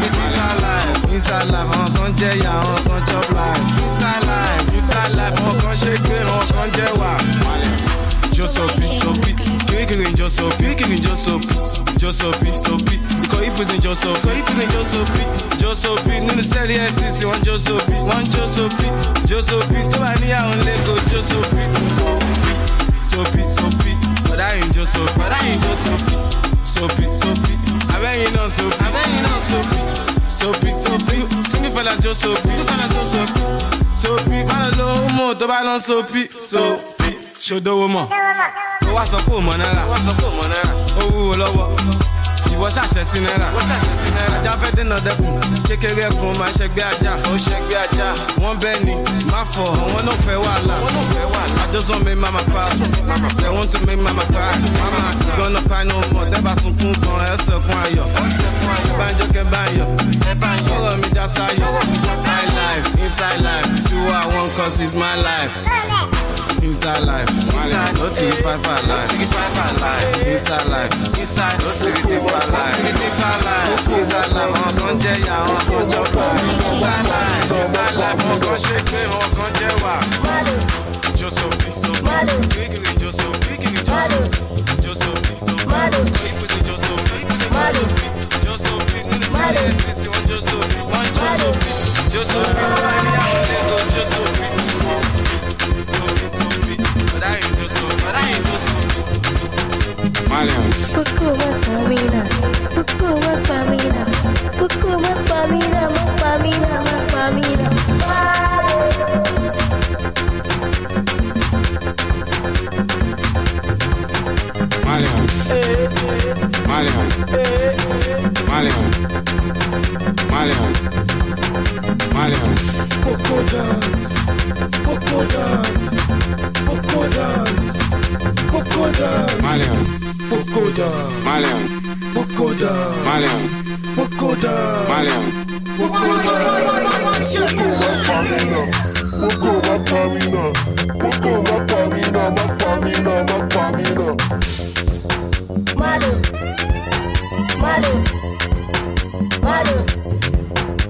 Inside life, àwọn kan jẹ́ ìyà, àwọn kan chop life. Inside life, àwọn kan ṣe gbé, àwọn kan jẹ́ wà. Josopi, kiri Josopi. Ikọ̀ ìpèsè Josopi, nínú sẹ́ẹ̀lì FCC, wọ́n Josopi, tó bá níyàwó lẹ́kọ̀ọ́ Josopi. Sopi, but I ain't Josopi. Sopi, abẹ́yìn náà Sopi, single fella Josopi. Sopi, má lọ lówó mọ̀ tó bá lọ Sopi. Ṣòdowó mọ̀, ó wá sọ pé ò mọ̀ náírà, ó wúwo lọ́wọ́. Ìwọ ṣàṣẹ sí náírà, ajá fẹ́ dènà dẹ́kun, kékeré ẹkùn máa ṣẹgbẹ́ ajá, wọ́n bẹ́ẹ̀ ni, má fọ̀, àwọn náà fẹ́ wàhálà. I just want make mama pass, they want to make mama cry. Mama, you gonna cry no more, tẹ́bà sunkún kan, ẹsẹ̀ kún ayọ̀. Bánjọ́ kẹ́ báyọ̀, ọ̀rọ̀ mi já sáyọ̀. Inside life, do what I want cause it's my life. Inside life, no to be five life. Inside life, no to be deeper life. Inside life, àwọn kan jẹ́ ìyà, àwọn kan chop life. Inside life, àwọn kan ṣe pé, àwọn kan jẹ́ wà. Josopi, kiri Josopi. Josopi, nínú sílẹ̀ ẹ̀sìn sí wọn Josopi. Josopi, lọ́wọ́ ẹni àwọn ẹlẹ́gọ̀ Josopi. But I ain't Josopi.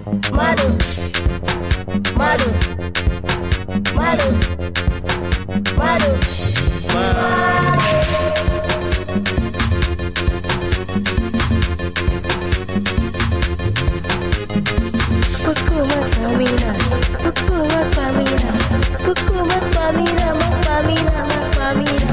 Malo, malo, malo, malo, Pukuma famina, pukuma famina, pukuma famina, ma famina, ma famina.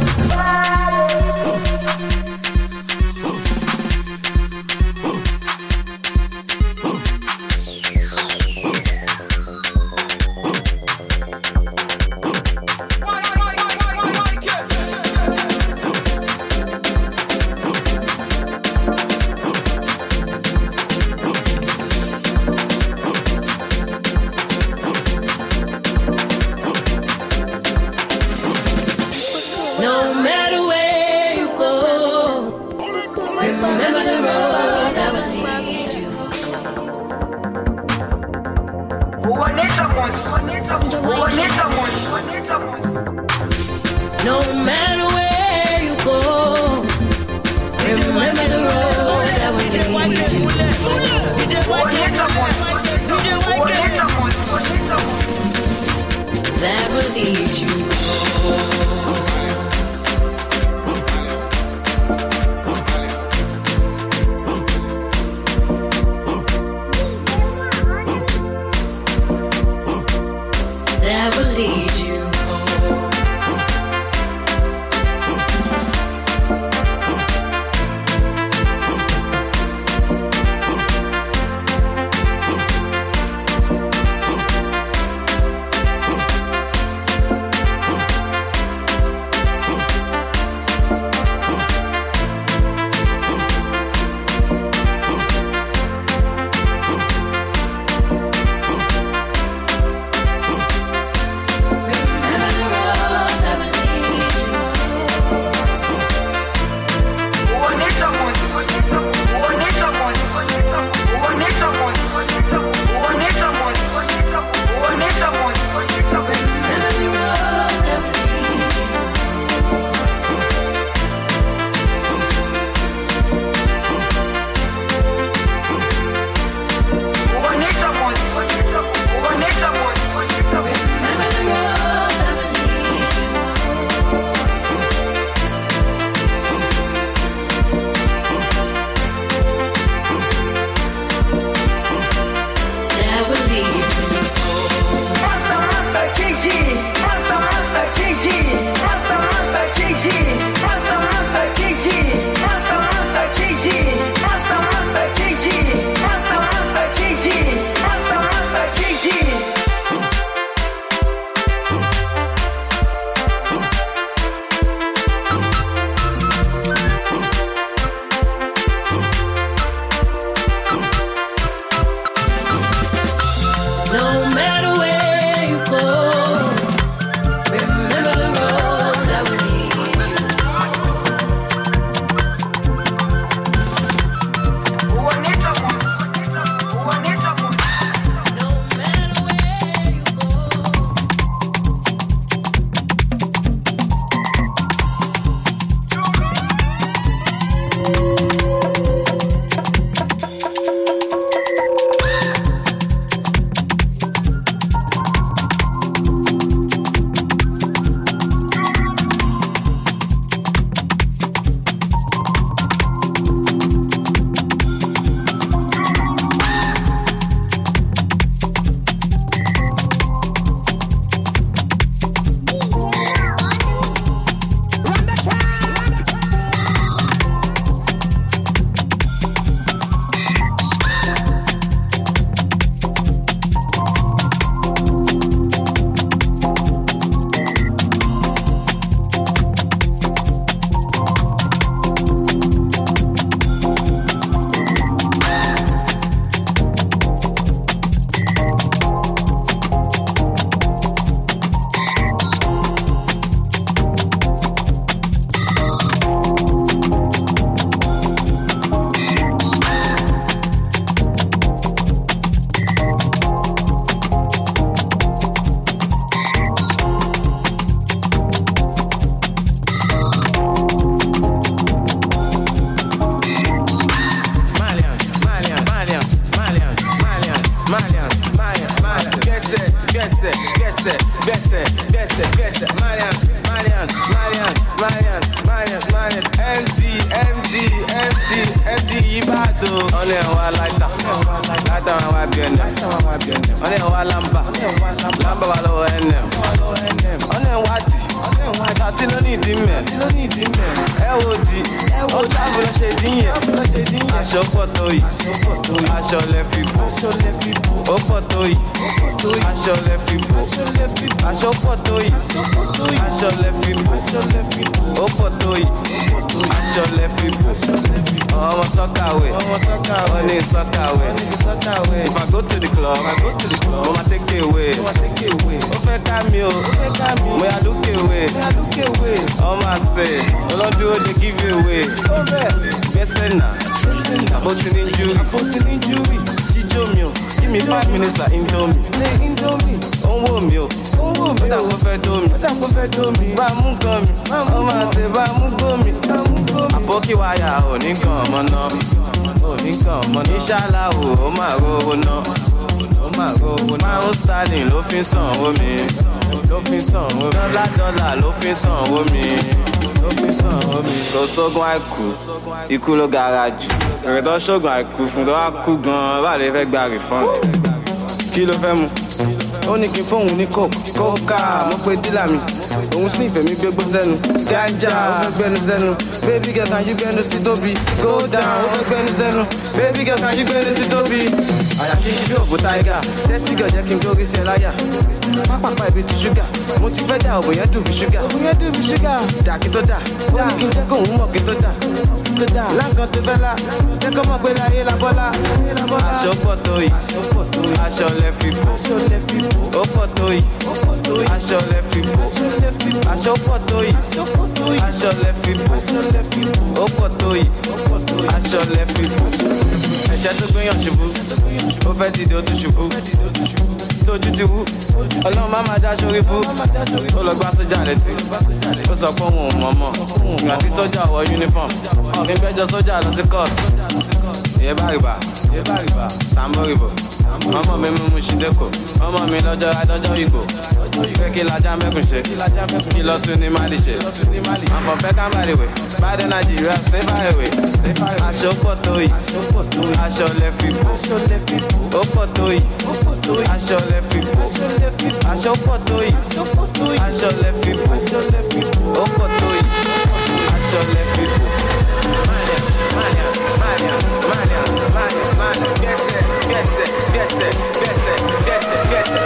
No matter where you go, remember the road that will lead you. No matter where you go, remember the road that will lead you. That will lead you. That will lead you home. aṣọ lẹ fi bò, ó pọ̀ tó yìí, aṣọ lẹ fi bò, aṣọ pọ̀ tó yìí, aṣọ lẹ fi bò, ó pọ̀ tó yìí, aṣọ lẹ fi bò. Ọmọ sọ́kàwé, wọ́n ní sọ́kàwé. If I go to the club, mo ma take away. Ó fẹ́ ká mi o, mo yà lókè away. Ọmọ àṣẹ, ọlọ́dún ó dey give you away. Gbẹ́sẹ̀ náà, àpótí ní júwì. Jíjó mi o, give me 5 minutes like Indomie. Ó ń wò mí o, ó dàpọ̀ fẹ́ dó mi. Bá a mú gan mi, ọmọ àṣẹ bá a mú gbó mi. Àbókí wáyà ò ní gan ọmọ náà. Ìṣàlá o, ó máa rówó náà. Pound sterling ló fi sanwó mi. Dọ́là ló fi sanwó mi. Kò sógun àìkú, ikú ló gara jù. Èrè tó ṣógun àìkú fún tó wá kú gan-an, bá lè fẹ́ gba refund. Kí ló fẹ́ mu? Ó ní kí n fóun ní kókà, mo pe dílà mi. Òun sì ìfẹ́ mi gbégbó sẹ́nu. Ganja, ó fẹ́ gbẹ́nu sẹ́nu. Baby girl, can you gbẹ́nu sí tóbi? Go down, ó fẹ́ gbẹ́nu sẹ́nu. Baby girl, can you gbẹ́nu sí tóbi? Àyà kí n bí òbò tiger. Sẹ́sì girl jẹ́ kí n gbórí sí ẹ láyà. Pápápá ibi ti ṣúgà. Mo ti fẹ́ dà òbò yẹn dùn bí ṣúgà. Dà kí tó dà. Ó ní kí n jẹ́ kóun mọ̀ kí tó dà. Láǹkan tó fẹ́ la. Jẹ́ kó mọ̀ pé láyé la bọ́lá. Aṣọ pọ̀ tó yìí. Aṣọ lẹ fi bò. Ó pọ̀ tó yìí. Aṣọ lẹ fi bò. Aṣọ pọ̀ tó yìí. Aṣọ lẹ fi bò. Ó pọ̀ tó yìí. Aṣọ lẹ fi bò. Ẹ̀ṣẹ̀ tó gbéyàn ṣubú. Ó fẹ́ dìde ó tún ṣubú. Tójú ti wú. Ọlọ́run má máa já sórí bú. Ó lọ gbá sójà létí. Ó sọ pé òun ò mọ̀ mọ̀. Ìgbà tí sójà wọ uniform. Nígbẹ́jọ́ sójà lọ sí court. Ìyẹ́ bá rìbà. Sàmúrìbò. Ọmọ mi mú ṣíndékò. Ọmọ mi lọ́jọ́ adọ́jọ́ ìgbò. Pé kí lajá mẹ́kùn ṣe. Kí lọ tún ní Mali ṣe. Àpọ̀ fẹ́ ká má rèwé. Báyìí Nàìjíríà stay far away. Aṣọ pọ̀ tó yìí. Aṣọ lẹ fi bò. Ó pọ̀ tó yìí. Aṣọ lẹ fi bò. Aṣọ pọ̀ tó yìí. Aṣọ lẹ fi bò. Ó pọ̀ tó yìí. Aṣọ lẹ fi bò. Mania. Gẹ́sẹ̀.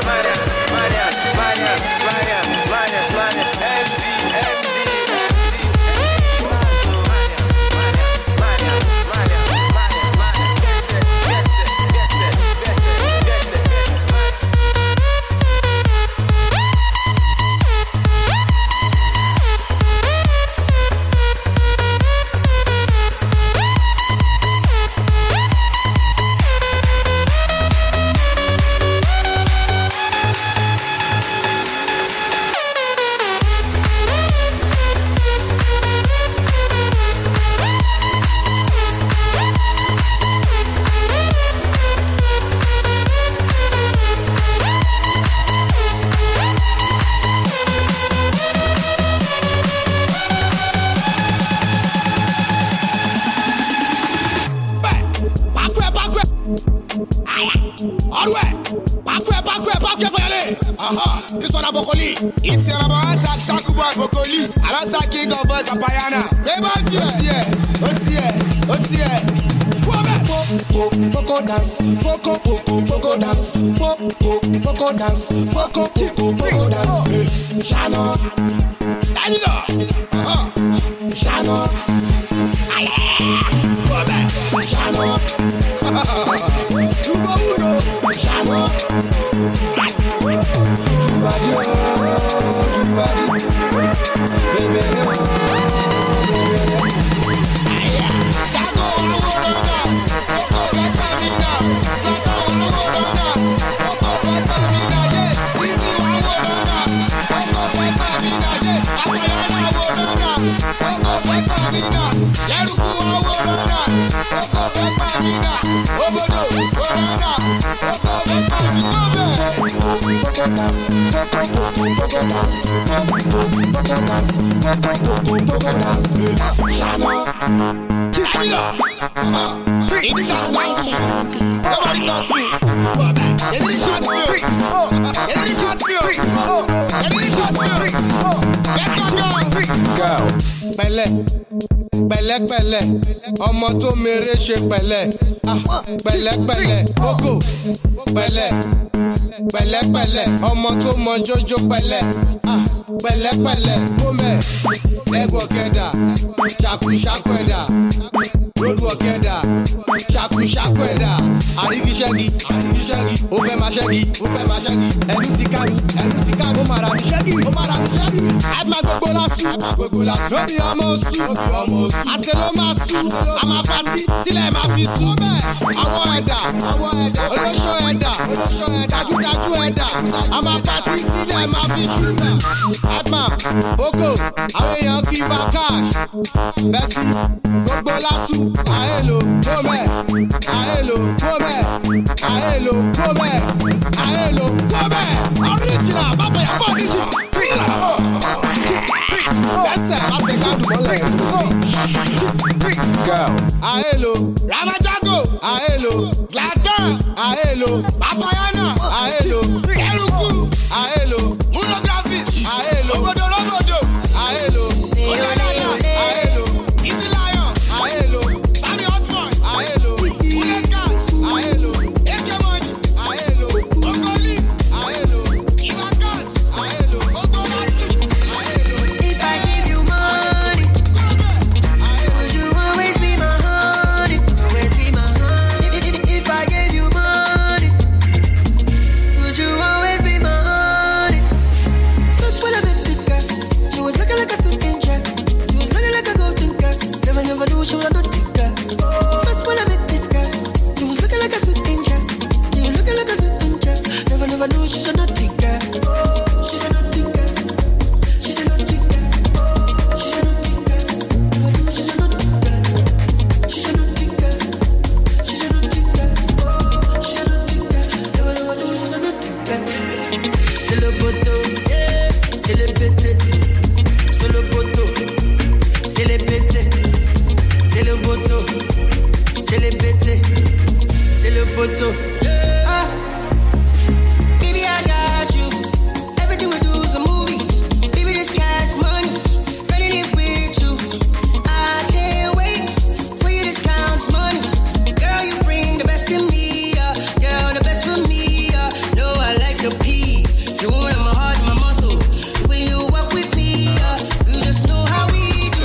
This one a Bokoli. It's your number Shak boy Bokoli. I don't say king of boys Apayana. Baby, what's here? Poco dance, poco dance, poco dance, poco dance. Shano, Shano, Shano, you go Uno, Shano. Nobody touch me. You didn't shot me. You didn't shot me. You didn't shot me. Let's go. Belle. pẹ̀lẹ́pẹ̀lẹ́ ọmọ tó mèrè ṣe pẹ̀lẹ́ pẹ̀lẹ́pẹ̀lẹ́ Boko pẹ̀lẹ́ pẹ̀lẹ́pẹ̀lẹ́ ọmọ tó mọ jójó pẹ̀lẹ́ pẹ̀lẹ́pẹ̀lẹ́ gómẹ̀ lẹ́gbọ̀ kẹ́dà ṣàkúṣàkú ẹ̀dà lódù ọ̀kẹ́dà ṣàkúṣàkú ẹ̀dà àríkíṣẹ́gi ó fẹ́ máa ṣẹ́gi ẹnu ti ká mi ó máa ra mi ṣẹ́gi ẹ máa gbogbo lásù lóbi ọmọ oṣù àṣẹ ló máa sùn a máa fatí tílẹ̀ máa fi sùn bẹ́ẹ̀ àwọn ẹ̀dà olóṣó ẹ̀dà dájúdájú ẹ̀dà a máa fatí tílẹ̀ máa fi sùn bẹ́ẹ̀ ẹ̀dà Boko àwọn èèyàn kì í bá cash bẹ́sì gbogbo lásù àhélò gómẹ̀ original bàbá yà bọ̀ níjì lẹ́sẹ̀ látẹ̀kádùn mọ́lẹ̀ àhélò Ramajago àhélò Glaka àhélò Papayana àhélò Keruku àhélò Monography àhélò Ogodo àhélò Oyalaya àhélò Isilayon àhélò Sami Hotboy àhélò Ulekas àhélò Ekemoni àhélò Okoli àhélò Ivakas àhélò Ogolasi àhélò. If I give you money, would you always be my honey? Always be my honey. If I gave you money, would you always be my honey? First when I met this girl, she was looking like a sweet angel. She was looking like a golden girl. Never knew she was a naughty girl. First when I met this girl, she was looking like a sweet angel. She was looking like a sweet angel. Never knew she's a naughty girl. She's a naughty girl. She's a naughty girl. She's a naughty girl. Never knew she's a naughty girl. She's a naughty girl. She's a naughty girl. She's a naughty girl. Never knew she's a naughty girl. C'est le poteau, c'est le pété. C'est le poteau, c'est les pétés. C'est le poteau, c'est les pétés. C'est le poteau. Ah, baby, I got you. Everything we do is a movie. Baby, this cash money, running it with you. I can't wait for you to count money. Girl, you bring the best in me, girl, the best for me. No, I like your pee. You want my heart, my muscle. When you walk with me, you just know how we do.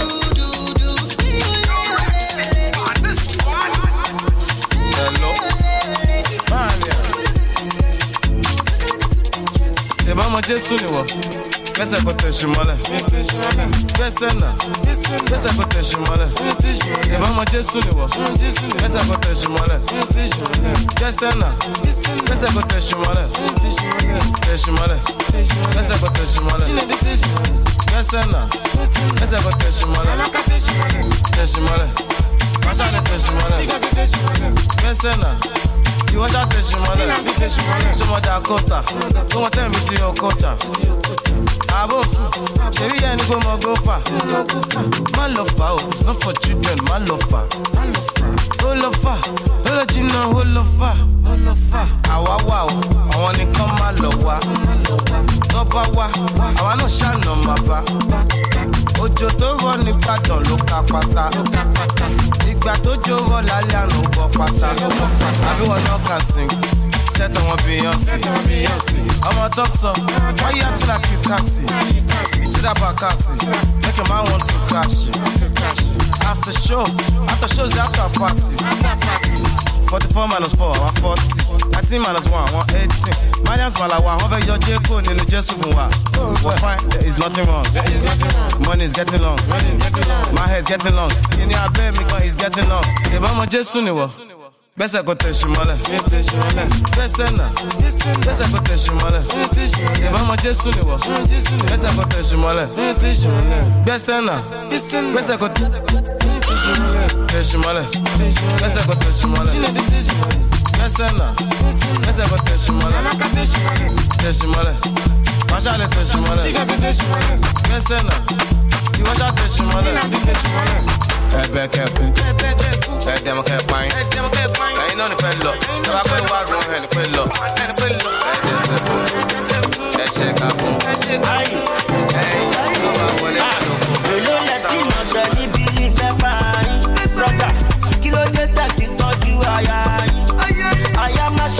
C'est pas moi Jésus ni wa. Pesa kote shimale. Pesa na. Pesa kote shimale. C'est pas moi Jésus ni wa. Pesa kote shimale. Pesa na. Pesa kote shimale. Shimale. Pesa kote shimale. Pesa na. Pesa kote shimale. Shimale. Pasa le shimale. Pesa na. You want that shimale? So much Acosta. Don't want them to your culture. Abos, Sherry and go more go far. My lover, it's not for children. My lover, oh lover, oh Gina, oh lover, awa wow, I wanna come my lover. Topa wa, I wanna shine no mapa. Ojo to run ni pattern loka pata. Ìgbà tó jó rọ lálẹ́ àná bọ̀ pátá. Everyone now can sing. Set on Beyonce. Ọmọ tó sọ, why you acting like you can't see? See that back see. Make a man want to crash. After shows the after party. 44 minus 4, 140. 19 minus 1, 118. Malians Malawa, wọ́n fẹ́ yọ Jẹ́kò nínú Jésù fún wa. We're fine, there is nothing wrong. Money is getting long. My hair is getting long. Ìní abẹ́ mi kan is getting long. Ìbá ọmọ Jésù ni wọ. Bẹ́sẹ̀ kò tẹ̀ ṣùmọ́lẹ̀. Bẹ́sẹ̀ náà. Bẹ́sẹ̀ kò tẹ̀ ṣùmọ́lẹ̀. Ìbá ọmọ Jésù ni wọ. Bẹ́sẹ̀ kò tẹ̀ ṣùmọ́lẹ̀. Bẹ́sẹ̀ náà. Bẹ́sẹ̀ kò tẹ̀ ṣùmọ́lẹ̀. Bẹ́sẹ̀ kò tẹ̀ ṣùmọ́lẹ̀. Bẹ́sẹ̀ náà. Bẹ́sẹ̀ kò tẹ̀ ṣùmọ́lẹ̀. Tẹ̀ ṣùmọ́lẹ̀. Máṣálẹ̀ tẹ̀ ṣùmọ́lẹ̀. Bẹ́sẹ̀ náà. Ìwọ́ṣà tẹ̀ ṣùmọ́lẹ̀. Ẹ̀bẹ̀ kẹ̀kú. Ẹ̀dẹ̀mọ̀ kẹ̀páyín. Ẹ̀yin náà ní fẹ́ lọ. Tọ́lá pé wá rún ẹni pé lọ. Ẹ̀dẹ̀ ṣe fún. Ẹ̀ṣẹ̀ ká fún. Ẹ̀yin ló wà wọlé lóko. Èló lẹ tí mo sọ níbi ìfẹ́ pa.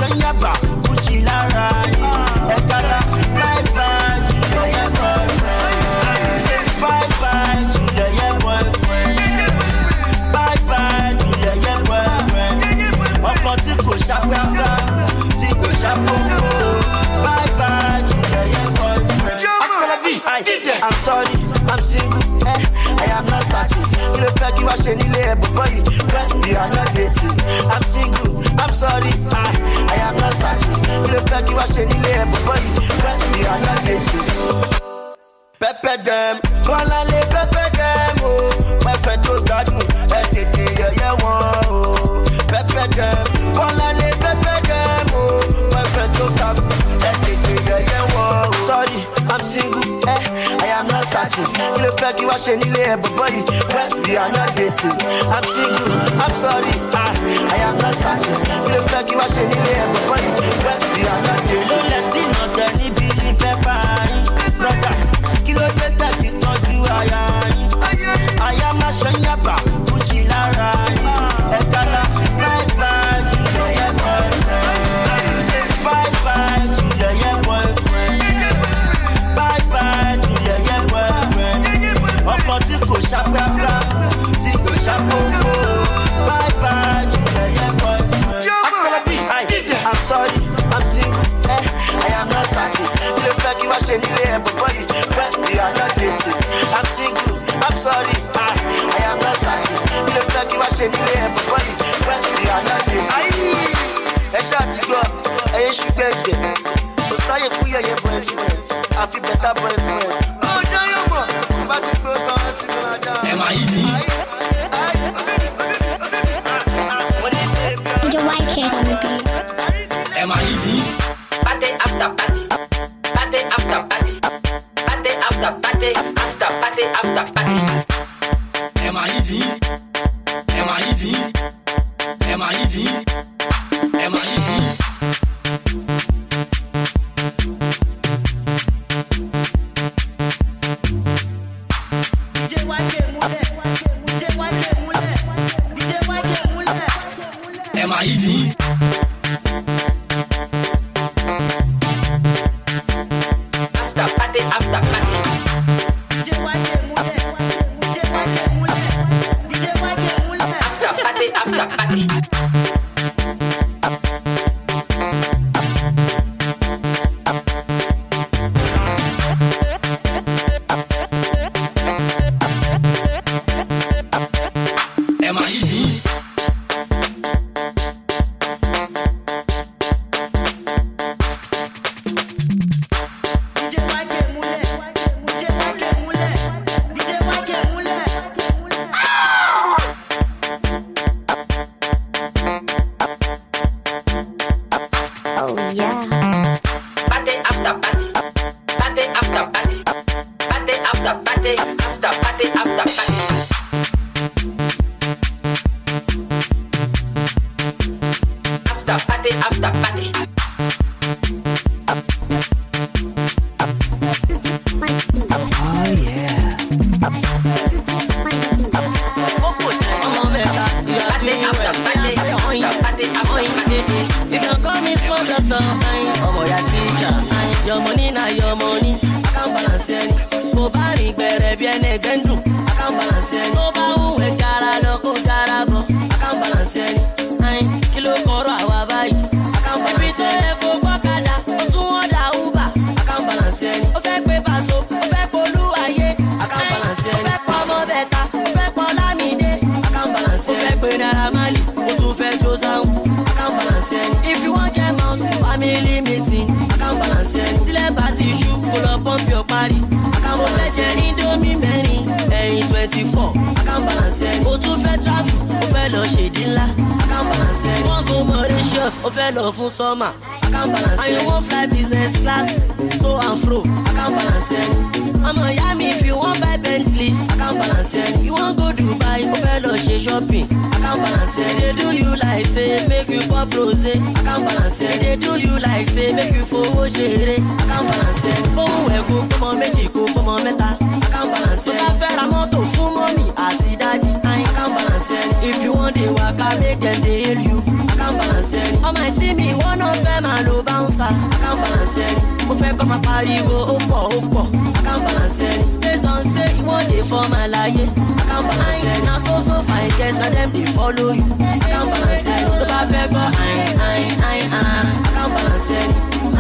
Shanyaba, Gucci Lara, Ekala, bye bye to your boyfriend. Bye bye to your boyfriend. Bye bye to your boyfriend. Ọkọ tí kò ṣàpẹ́pẹ́, tí kò ṣàpọ́npọ́. Bye bye to your boyfriend. I'm sorry, I'm single, I am not searching. You fẹ́ kí wá ṣe nílé ẹ̀bùn bọ́yì, when we are not dating. I'm single, I'm sorry, I am not searching. You fẹ́ kí wá ṣe nílé ẹ̀bùn bọ́yì, when we are not dating. Pepper them, kọ́lá lé pepper them o. Pẹ́fẹ́ tó gbádùn, ẹ tètè yẹ̀yẹ́ wọn o. Pepper them, kọ́lá lé pepper them o. Pẹ́fẹ́ tó gbádùn, ẹ tètè yẹ̀yẹ́ wọn o. Sorry, I'm single, I am not searching. You fẹ́ kí wá ṣe nílé ẹ̀bùn bọ́yì, when we are not dating. I'm single, I'm sorry, I am not searching. You fẹ́ kí wá ṣe nílé ẹ̀bùn bọ́yì, when we are not dating. Ló lẹ́tí náà tẹ níbi ìfẹ́ báyìí, brother. Kí ló dé tẹ̀sí tọ́jú aya yín? Aya máa ṣọ́nyàbà, Gucci lára yín. Ẹ̀kálá, bye bye to your boyfriend. Bye bye to your boyfriend. Bye bye to your boyfriend. Ọkọ tí kò ṣàpẹ́pẹ́, tí kò ṣàpọ́npọ́. Bye bye to your boyfriend. I'm sorry, I'm single, I am not searching. You fẹ́ kí wá ṣe nílé ẹ̀bùn bọ́yì, when we are not dating. I'm single, I'm sorry, I am not searching. You fẹ́ kí wá ṣe nílé ẹ̀bùn bọ́yì, when we are not dating. Ẹ ṣáà ti gbọ́, ẹ̀yin ṣùgbẹ́ ẹ̀jẹ̀. Kò sáyè fún yẹ̀yẹ́ boyfriend, àfi better boyfriend. Ọjọ́ yóò mọ̀, tí bá ti gbó tán sí ní ọjà. Ẹ máa yí ni. YK on the beat. Party after party, party after party, party after party, after party after party. MID, MID, MID, MID. MID. After party, after party. After party, after party. Fún summer, I can't balance it. And you won't fly business class, to and fro, I can't balance it. I'm Miami if you want buy Bentley, I can't balance it. You want go Dubai, go fellow she shopping, I can't balance it. They do you like say, make you pop rose, I can't balance it. They do you like say, make you forward share, I can't balance it. Oh, we go, come on, make you go, come on, meta, I can't balance it. So I feel I'm out of full money, I see daddy, I can't balance it. If you want the work, I make them they heal you, I can't balance it. On my team, me one of Come and pariwo, opo. I can't balance it. Based on say you want it for my life. I can't balance it. Now so fine, guess now them they follow you. I can't balance it. The perfect go, I can't balance it.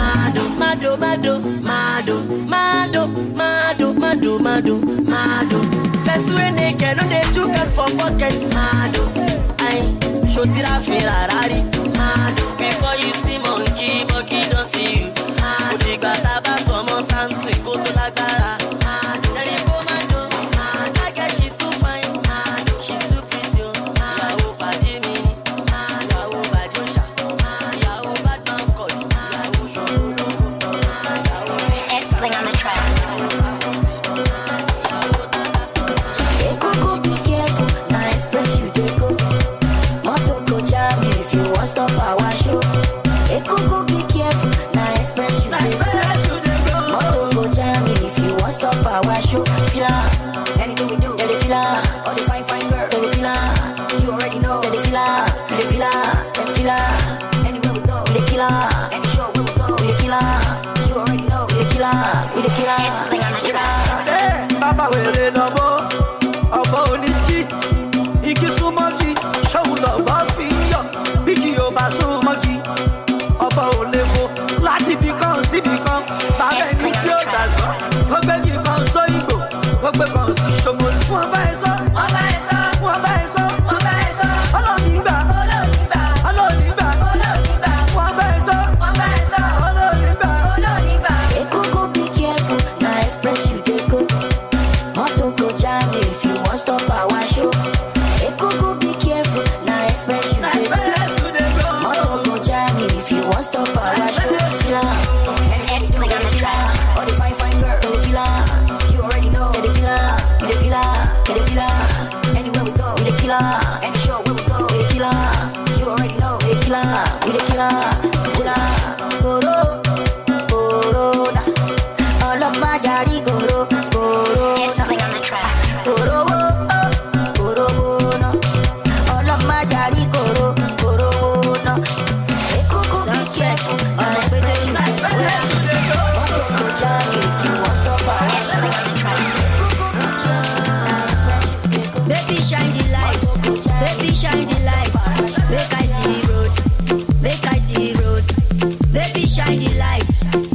Mado. Best way naked, no they took it for pockets. Mado, show till I feel Ferrari. Mado, before you see monkey don't see you. Mado, the gataba someone Samsung, go to la gara. Mado, Mado, I guess she's too fine. Mado, she's too pretty. Yahoo Padimi, Yahoo Badusha, Yahoo Batman Cut, Yahoo Show. S-Pling on the track. Anything we do, they feel all the fine girl, they feel you already know, they feel anywhere we go, we the killer. Any show where we go, we the killer. You already know, we the killer. S-Pling on the track. Hey, Baba wele lobo, obo oniski, iki sumoki, show love fiyo, bigi oba sumoki, obo olevo, láti bìkan sí bìkan, bàbá ẹni tí ó dàgbà, ó gbé kíkan sọ ìgbò, ó gbé kan sí ṣòmòlù, wọ́n bá ẹ sọ, ọlọ́ọ̀nìgbà, ọlọ́ọ̀nìgbà, wọ́n bá ẹ sọ, ọlọ́ọ̀nìgbà. Ekoko be careful, na express you dey go. Moto go jam if you wan stop our show. Ekoko be careful, na express you dey go. Moto go jam if you wan stop our show. S-Pling on the track. All the fine girl, they feel you already know, they feel anywhere we go, we the killer. Any show where we go, we the killer. You already know, we the killer. Corona. All of my jari corona. S-Pling on the track. Corona. All of my jari corona. Suspect, unexpected. Baby shine the light, make I see road. Baby shine the light,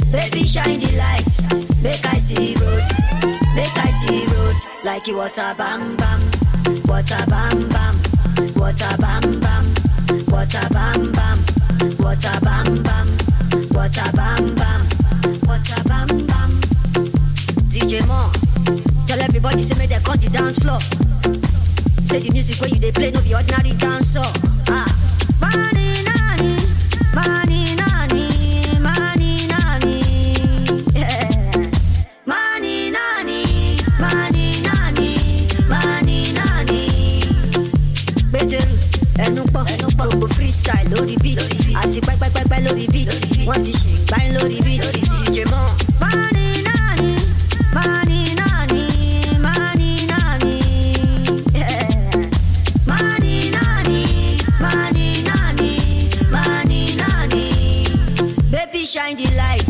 make I see road. Like you water bam bam, water bam bam, water bam bam, water bam bam, water bam bam, water bam bam, water bam bam. DJ Mo, tell everybody say make they cut the dance floor. Say the music where you they play no be ordinary dancer. Money nani, money nani, money nani, yeah. Money nani, money nani, money nani. Better, gbogbo freestyle lórí beat, àti pẹ́pẹ́pẹ́pẹ́ lórí beat, wọ́n ti ṣe ìgbáyé lórí beat. DJ Mo, money nani, money nani, money nani, yeah. Money nani, money nani, money nani. Baby shine the light,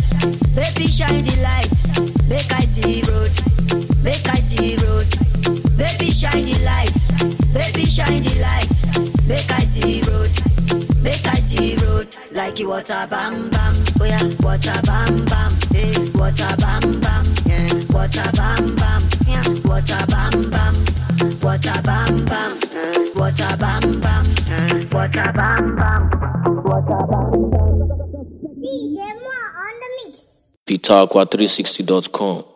make I see road, make I see road. Baby shine the light, make I see road, make I see road. Like you water bam bam, oh yeah, water bam bam, hey, water bam bam, yeah, water bam bam, yeah, water bam bam, water bam bam, water bam bam, water bam bam, water bam bam. DJ Mo on the mix. Vitalqua360.com